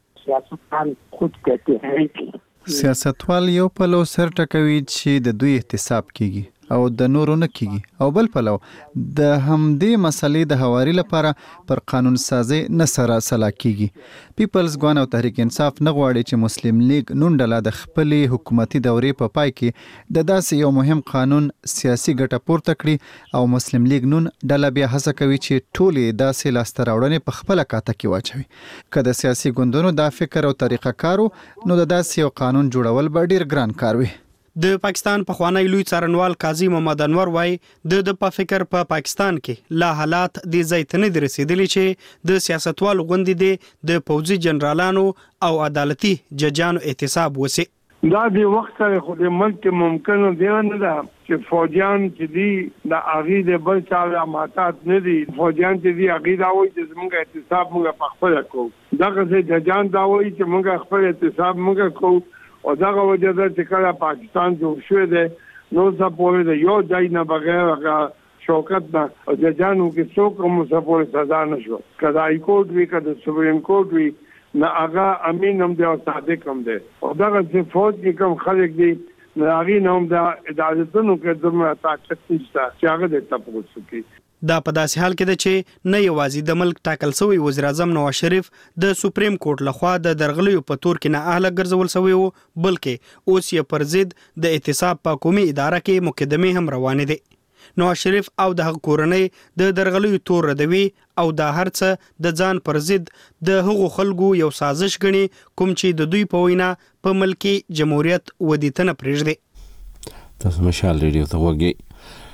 سیاستوال یو پلو سر ټکوي چې د دوی احتساب کیږي او د نورو نه کیږي او بل پلو د همدې مسلې د هواري لپاره پر قانون سازي نه سره سلا کیږي. پیپلز ګوند او تحریک انصاف نه غواړي چې مسلم لیگ نون ډله د خپلې حکومتي دورې په پای کې د داسې یو مهم قانون سیاسي ګټه پورته کړي او مسلم لیگ نون ډله بیا هڅه کوي چې ټولې داسې لاسته راوړنې په خپل کاته کې واچوي. که د سیاسي ګوندونو دا فکر او طریقه کارو نو د داسې یو قانون جوړول به ډیر ګران کار وي. د پاکستان پخوانی لوی څارنوال قاضي محمد انور وای د په فکر په پاکستان کې لا حالات د زیتنه د رسیدلی چې د سیاستوالو غوندې د پوځي جنرالانو او عدالتي ججانو احتساب وسی. دا د وخت سره خو د ملک ممکن دی نه ده چې فوجیان چې دی د اغي د بل چا ماتات نه دي، فوجیان چې دی اغي دا وایي چې موږ احتساب موږ په خپل کوو، دغه ځای ججان دا وایي چې موږ خپل احتساب موږ کوو او دغه وجه ده چې کله پاکستان جوړ شوی دی نو سپورې د یو ځای نه بغیر هغه شوکت نه او ججانو کې څوک هم سپورې سزا نه شو، که د های کورټ وي که د سپریم کورټ وي نه هغه امین هم دی او صادق هم دی او دغه چې فوج کې کوم خلک دي نه هغې نه هم د عدالتونو کې دومره طاقت نشته چې هغه د تپوس وکړي. دا په داسې حال کې ده چې نه یوازې د ملک ټاکل شوی وزیر اعظم نواز شریف د سپریم کورټ لخوا د درغلیو په تور کې نه اهله ګرځول شوی وو، بلکې اوس یې پر ضد د احتساب په قومي اداره کې مقدمې هم روانې دي. نواز شریف او د هغه کورنۍ د درغلیو تور ردوي او دا هر څه د ځان پر ضد د هغو خلکو یو سازش ګڼي کوم چې د دوی په وینا په ملکي جمهوریت ودې ته نه پرېږدي. تاسو مشال ریډیو ته وګورئ.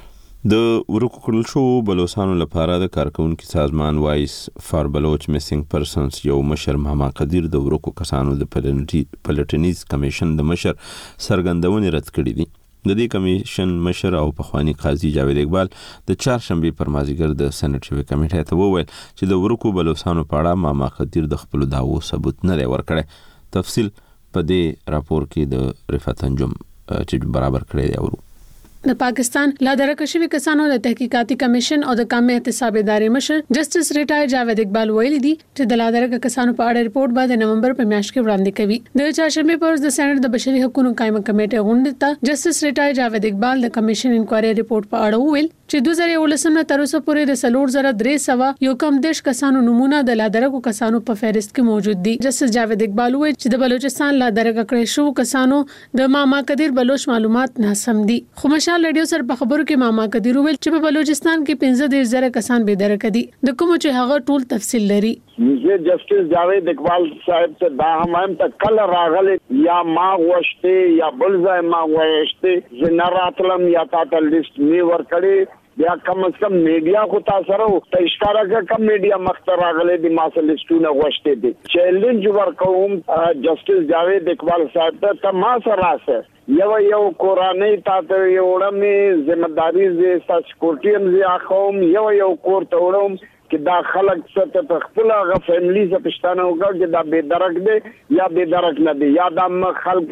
د ورکو کړل شو بلوچستان لپاره د کارکونکو سازمان وایس فار بلوچ میسنګ پرسنز یو مشر محمد قدیر د ورکو کسانو د پلټنیز کمیشن د مشر سرګندونې رد کړې دي. د دې کمیشن مشر او پخوانی قاضي جاوید اقبال د چهارشنبه پر مازیګر د سېنات شوی کمیټې ته وویل چې د ورکو بلوچستان په اړه محمد قدیر د خپل دعوو ثبوت نه دی ورکړی. تفصیل په دې راپور کې د رفعت انجم چې برابر کړی دی. ورو د پاکستان لا درکه شوی کسانو د تحقیقاتي کمیشن او د قومي احتساب ادارې مشر جسټس ریټایر جاوید اقبال ویلي دي چې د لا درکه کسانو په اړه ریپورت به د نومبر په میاشت کې وړاندې کوي. د چهارشنبه پر ورځ د سېنات د بشري حقوقو قائمه کمیټې غونډه ته جسټس ریټایر جاوید اقبال د کمیشن انکوایري ریپورت په اړه ویل چې 2019 نه تر اوسه پورې د 4300 یو کم دیش کسانو نمونه د لا درکه کسانو په فهرست کې موجود دي. جسټس جاوید اقبال ویل چې د بلوچستان لا درکه کړي شو کسانو د ماما قدیر بلوچ معلومات ناسم دي. خو مشال ریډیو سره په خبرو کې ماما قدیر ویل چې په بلوچستان کې 15,000 کسان بې درکه دي د کوم چې هغه ټول تفصیل لري. مجھے جسٹس جاوید اقبال صاحب سے دا ہم تک کل راغل یا ما وشتے یا بلزا ما وشتے جنراتلم یا تا لسٹ می ور کړي یا کم از کم میډیا خو تاسو ته اشاره کا کم میډیا مختار راغلي دي ما سره لسټونه وشته دي چیلنج ورکوم جسټس جاوید اقبال صاحب ته ما سره راځه یو قرآنی تاسو یو وړم ځمداري ز سکیورټي هم زی اخوم یو کور ته وړم چې دا خلک څه ته خپل غ فیملی څه پښتانه وکړي چې دا به درک دي یا به درک نه دي یا د خلک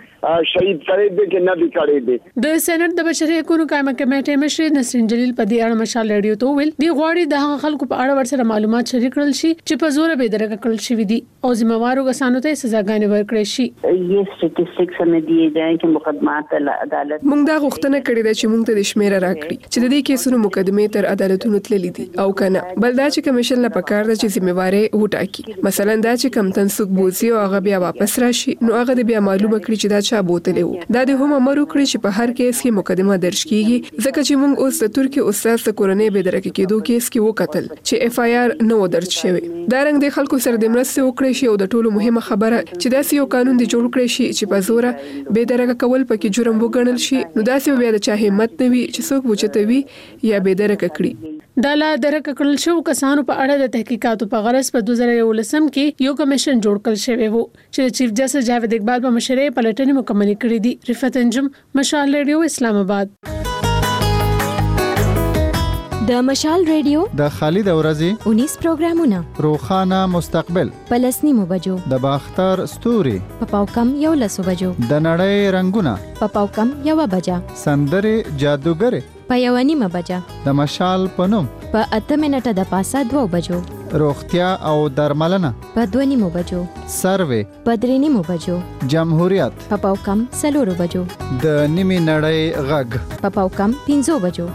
شهید کړي دي کې نه دي کړي دي. د سېنات د بشري حقوقو قائمه کمیټې مشر نسرین جلیل په دې اړه مشال ریډیو ته ویل دی غواړي د خلکو په اړه ورسره معلومات شریک کړل شي چې په زور به درک کړل شي دي او ذمہوارو کسانو ته سزاګانې ورکړي شي. یہ سټیټسټکس هم دی چې مقدمات عدالت موږ دا غوښتنه کړې ده چې موږ ته د شمیره راکړي چې د دې کیسونو مقدمه تر عدالتونو تللې دي او کنه بل دا چې کمیشن له پکار د چې ذمہواری وټاکي. مثلا دا چې کم تنسوک بوزي او هغه بیا واپس راشي نو هغه د بیا معلومه کړي چې دا چا بوتلی وو. دا د هم امر وکړي چې په هر کیس کې مقدمه درج کیږي ځکه چې موږ اوس د ترکی استاد د کورنۍ به درک کېدو کیس کې وکتل چې اف آی آر نو درج شوی. دا رنګ د خلکو سره د مرستې وکړي شي او د ټولو مهمه خبره چې داسې یو قانون دی جوړ کړی شي چې په زوره به درک کول پکې جرم وګڼل شي نو داسې بیا د چا همت نه وي چې څوک وچتوي یا به درک کړي. د لا درک کړل شو کسانو په اړه د تحقیقاتو په غرض په 2019 کې یو کمیشن جوړ کړل شوی وو چې چیف جسټس جاوید اقبال په مشرۍ پلټنې مکمل کړې دي. رفعت انجم، مشال ریډیو، اسلام آباد. د مشال ریډیو د خالد اورزی 19 پروګرامونه، روخانه مستقبل، پلسنیمو بجو، د باختر ستوري، په پاوکم یو لسو بجو، د نړۍ رنگونه، په پاوکم یو بجا، سندره جادوګر په یو نیمه بجا، د مشال پنوم په 8 منټه د پاسه 2 بجو، روغتیا او درملنه په 2 نیمو بجو، سروې په 3 نیمو بجو، جمهوریت په پاوکم 4 بجو، د نیمه نړۍ غږ په پاوکم 5 بجو.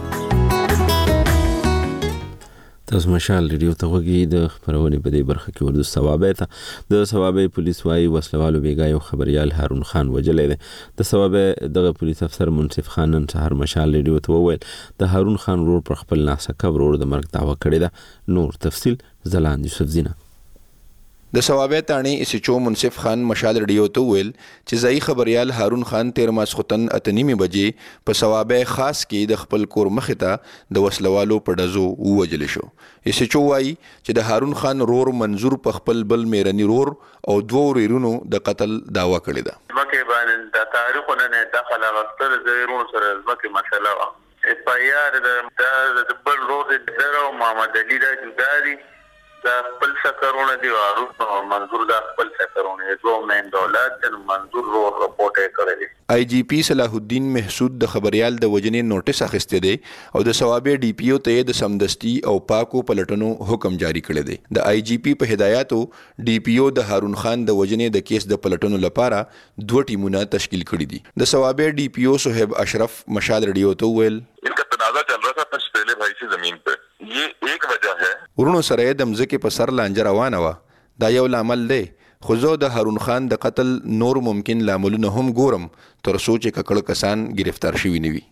تاسو مشال ریډیو ته وګورئ. د خبرونه په دې برخه کې ورته ثوابه ته د ثوابه پولیس وايي وسلوالو بیګا یو خبريال هارون خان وجلې ده. د ثوابه دغه پولیس افسر منصف خان نن سهار مشال ریډیو ته وویل د هارون خان ورور پر خپل ناسکه ورور د مرګ دعوه کړې ده. نور تفصیل زلان یوسف زینا. د ثوابه تانی اسچو منصف خان مشال ریډیو ته ویل چې ځای خبريال هارون خان 13 ماسختن 8:30 بجې په ثوابه خاص کې د خپل کور مخ ته د وسلوالو په ډزو ووجل شو. اسچو وايي چې د هارون خان رور منظور په خپل بل میرنی رور او دوه ورونو د قتل داوا کړی ده. مکه باندې د تاریخونه نه داخله غفتر زیرون سره مکه مسله وا اف آی آر د بل رور د محمد علي د جداري دا خپل سکرونه دی او منظور دا خپل سکرونه دوه مین دولت د منظور رو رپورټ کړی. آی جی پی صلاح الدین محسود د خبريال د وجنې نوټس اخیسته دی او د ثوابه ډي پی او ته د سمدستي او پاکو پلټنو حکم جاری کړی دی. د آی جی پی په هدایتو ډي پی او د هارون خان د وجنې د کیس د پلټنو لپاره 2 ټیمونه تشکیل کړي دي. د ثوابه ډي پی او صہیب اشرف مشال ریډیو ته ویل इनका तनाजा चल रहा था कुछ पहले भाई से जमीन पे ये एक वजह है. ورونو سره د مزکه په سر لانجه روانه و. دا یو لامل دی. خو زه د هارون خان د قتل نور ممکن لاملونه هم ګورم تر سوچ ککړ کسان گرفتار شوي نه وي.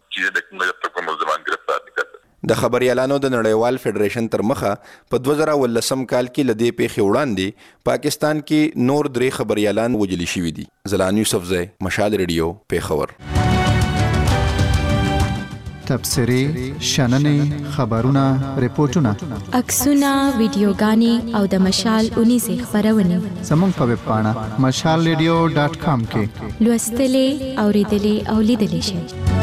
د خبريالانو د نړیوال فدریشن تر مخه په 2018 کال کې لدې پیښې وړاندې پاکستان کې نور 3 خبريالان وجلی شوي دي. زلان یوسف زئی، مشال ریډیو، پیښور. تبصری، شننې، خبرونه، ریپورتونه، عکسونه، ویډیوګانې او د مشال 19 خبرونه زموږ په ویب پاڼه mashalradio.com کې لوستلې، اوریدلې او لیدلې شئ.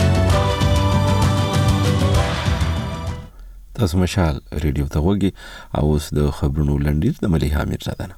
تاسو مشال ریډیو ته وګورئ او اوس د خبرونو لنډیر د ملیحه میرزاده.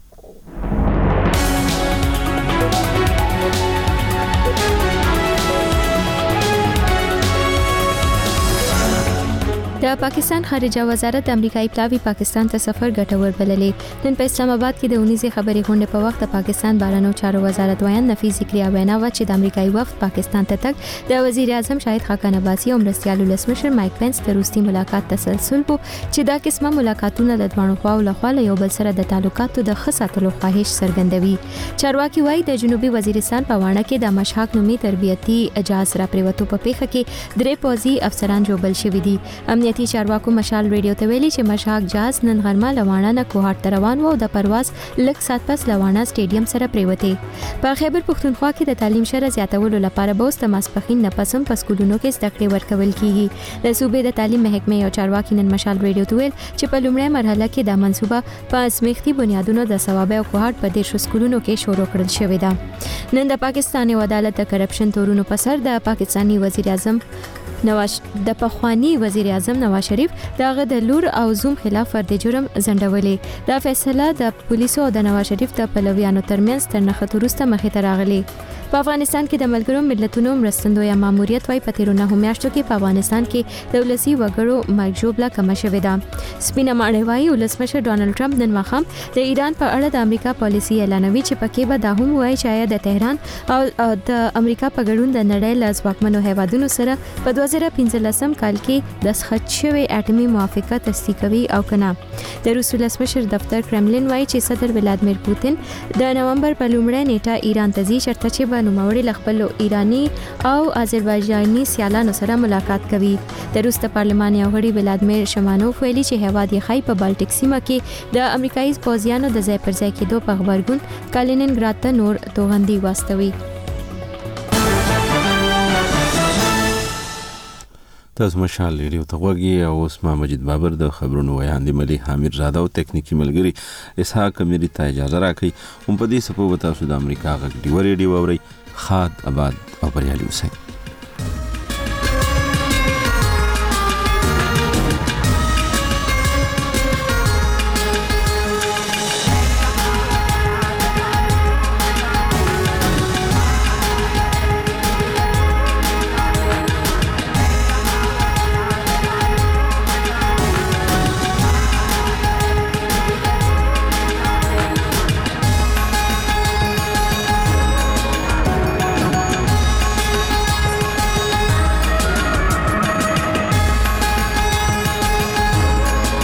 د پاکستان خارجه وزارت د امریکایي پلاوی پاکستان ته سفر ګټور بللې. نن په اسلام آباد کې د 19 خبري غونډې په وخت پاکستان بهرنیو چارو وزارت ویان نفی ذکریا وینا و چې د امریکایي وفد پاکستان ته تک د وزیر اعظم شاهد خاقان عباسی او مرستیال ولسمشر مایک پنس د روسي ملاقات تسلسل وو چې دا قسمه ملاقاتونه د دوه خواو له خوا یو بل سره د تعلقاتو د خصاتلو خواهش څرګندوي. چارواکي وایي د جنوبي وزیرستان په وانه کې د مشهاک نومي تربیتي اجازه را پریوتو په پیښه کې 3 پوځي افسران جوړ شوي دي. امنیتي چارواکو مشال ریډیو ته ویلي چې مشهاک جاز نن غرمه لوانه نه کوهاټ روان و او د پرواز لږ سات پس لوانه سټیډیم سره پریوته. په خیبر پختونخوا کې د تعلیم شره زیاتولو لپاره به اوس د ماسپخین نه پسم په سکولونو کې زده کړې ورکول کیږي. د صوبې د تعلیم محکمې یو چارواکي نن مشال ریډیو ته ویل چې په لومړی مرحله کې د منصوبه په اسمیختي بنیادونو د ثوابه او کوهاټ په 10 سکولونو کې شروع کړل شوې ده. نن د پاکستان عدالت د کرپشن تورونو په سر د پاکستاني وزیر اعظم د پخوانی وزیر اعظم نواز شریف دغه د لور او زوم خلاف فردي جرم ځنډولې. دا فیصله د پولیسو او د نواز شریف د پلویانو ترمنځ تر نښته وروسته مخې ته راغلی. په افغانستان کې د ملګرو ملتونو مرستندویه ماموریت وايي په تیرو 9 میاشتو کې په افغانستان کې د ولسی وګړو مرګ ژوبله کم شوې ده. سپینه ماڼۍ وايي ولسمشر ډونالد ټرمپ نن ماښام د ایران په اړه د امریکا پالیسي اعلانوي چې پکې به دا هم وایي چې د تهران او د امریکا په ګډون د نړۍ له ځواکمنو هیوادونو سره په 2015 کال کې دستخط شوی اټومي موافقه تصدیقوي او کنه. د روس ولسمشر دفتر کرملین وايي چې صدر ولادمیر پوتین د نومبر په لومړۍ نیټه ایران ته ځي چېرته چې به نوموړی له خپلو ایراني او آذربایجاني سیالانو سره ملاقات کوي. د روس د پارلمان یو غړي ولادمیر شمانوف ویلي چې هیواد یې خای په بالټیک سیمه کې د امریکایي پوځیانو د ځای پر ځای کېدو په خبرګون کالینینګراد ته نور توغندي واستوي. تاسو مشال ریډیو ته غوږی او اوس ما مجید بابر د خبرونو ویاندې ملي حامد زاده او تکنیکی ملګری اسحاق اميري ته اجازه راکړي. هم په دې سپو تاسو د امریکا غږ دی ریډیو اوري. خاد آباد او بریالي اوسئ.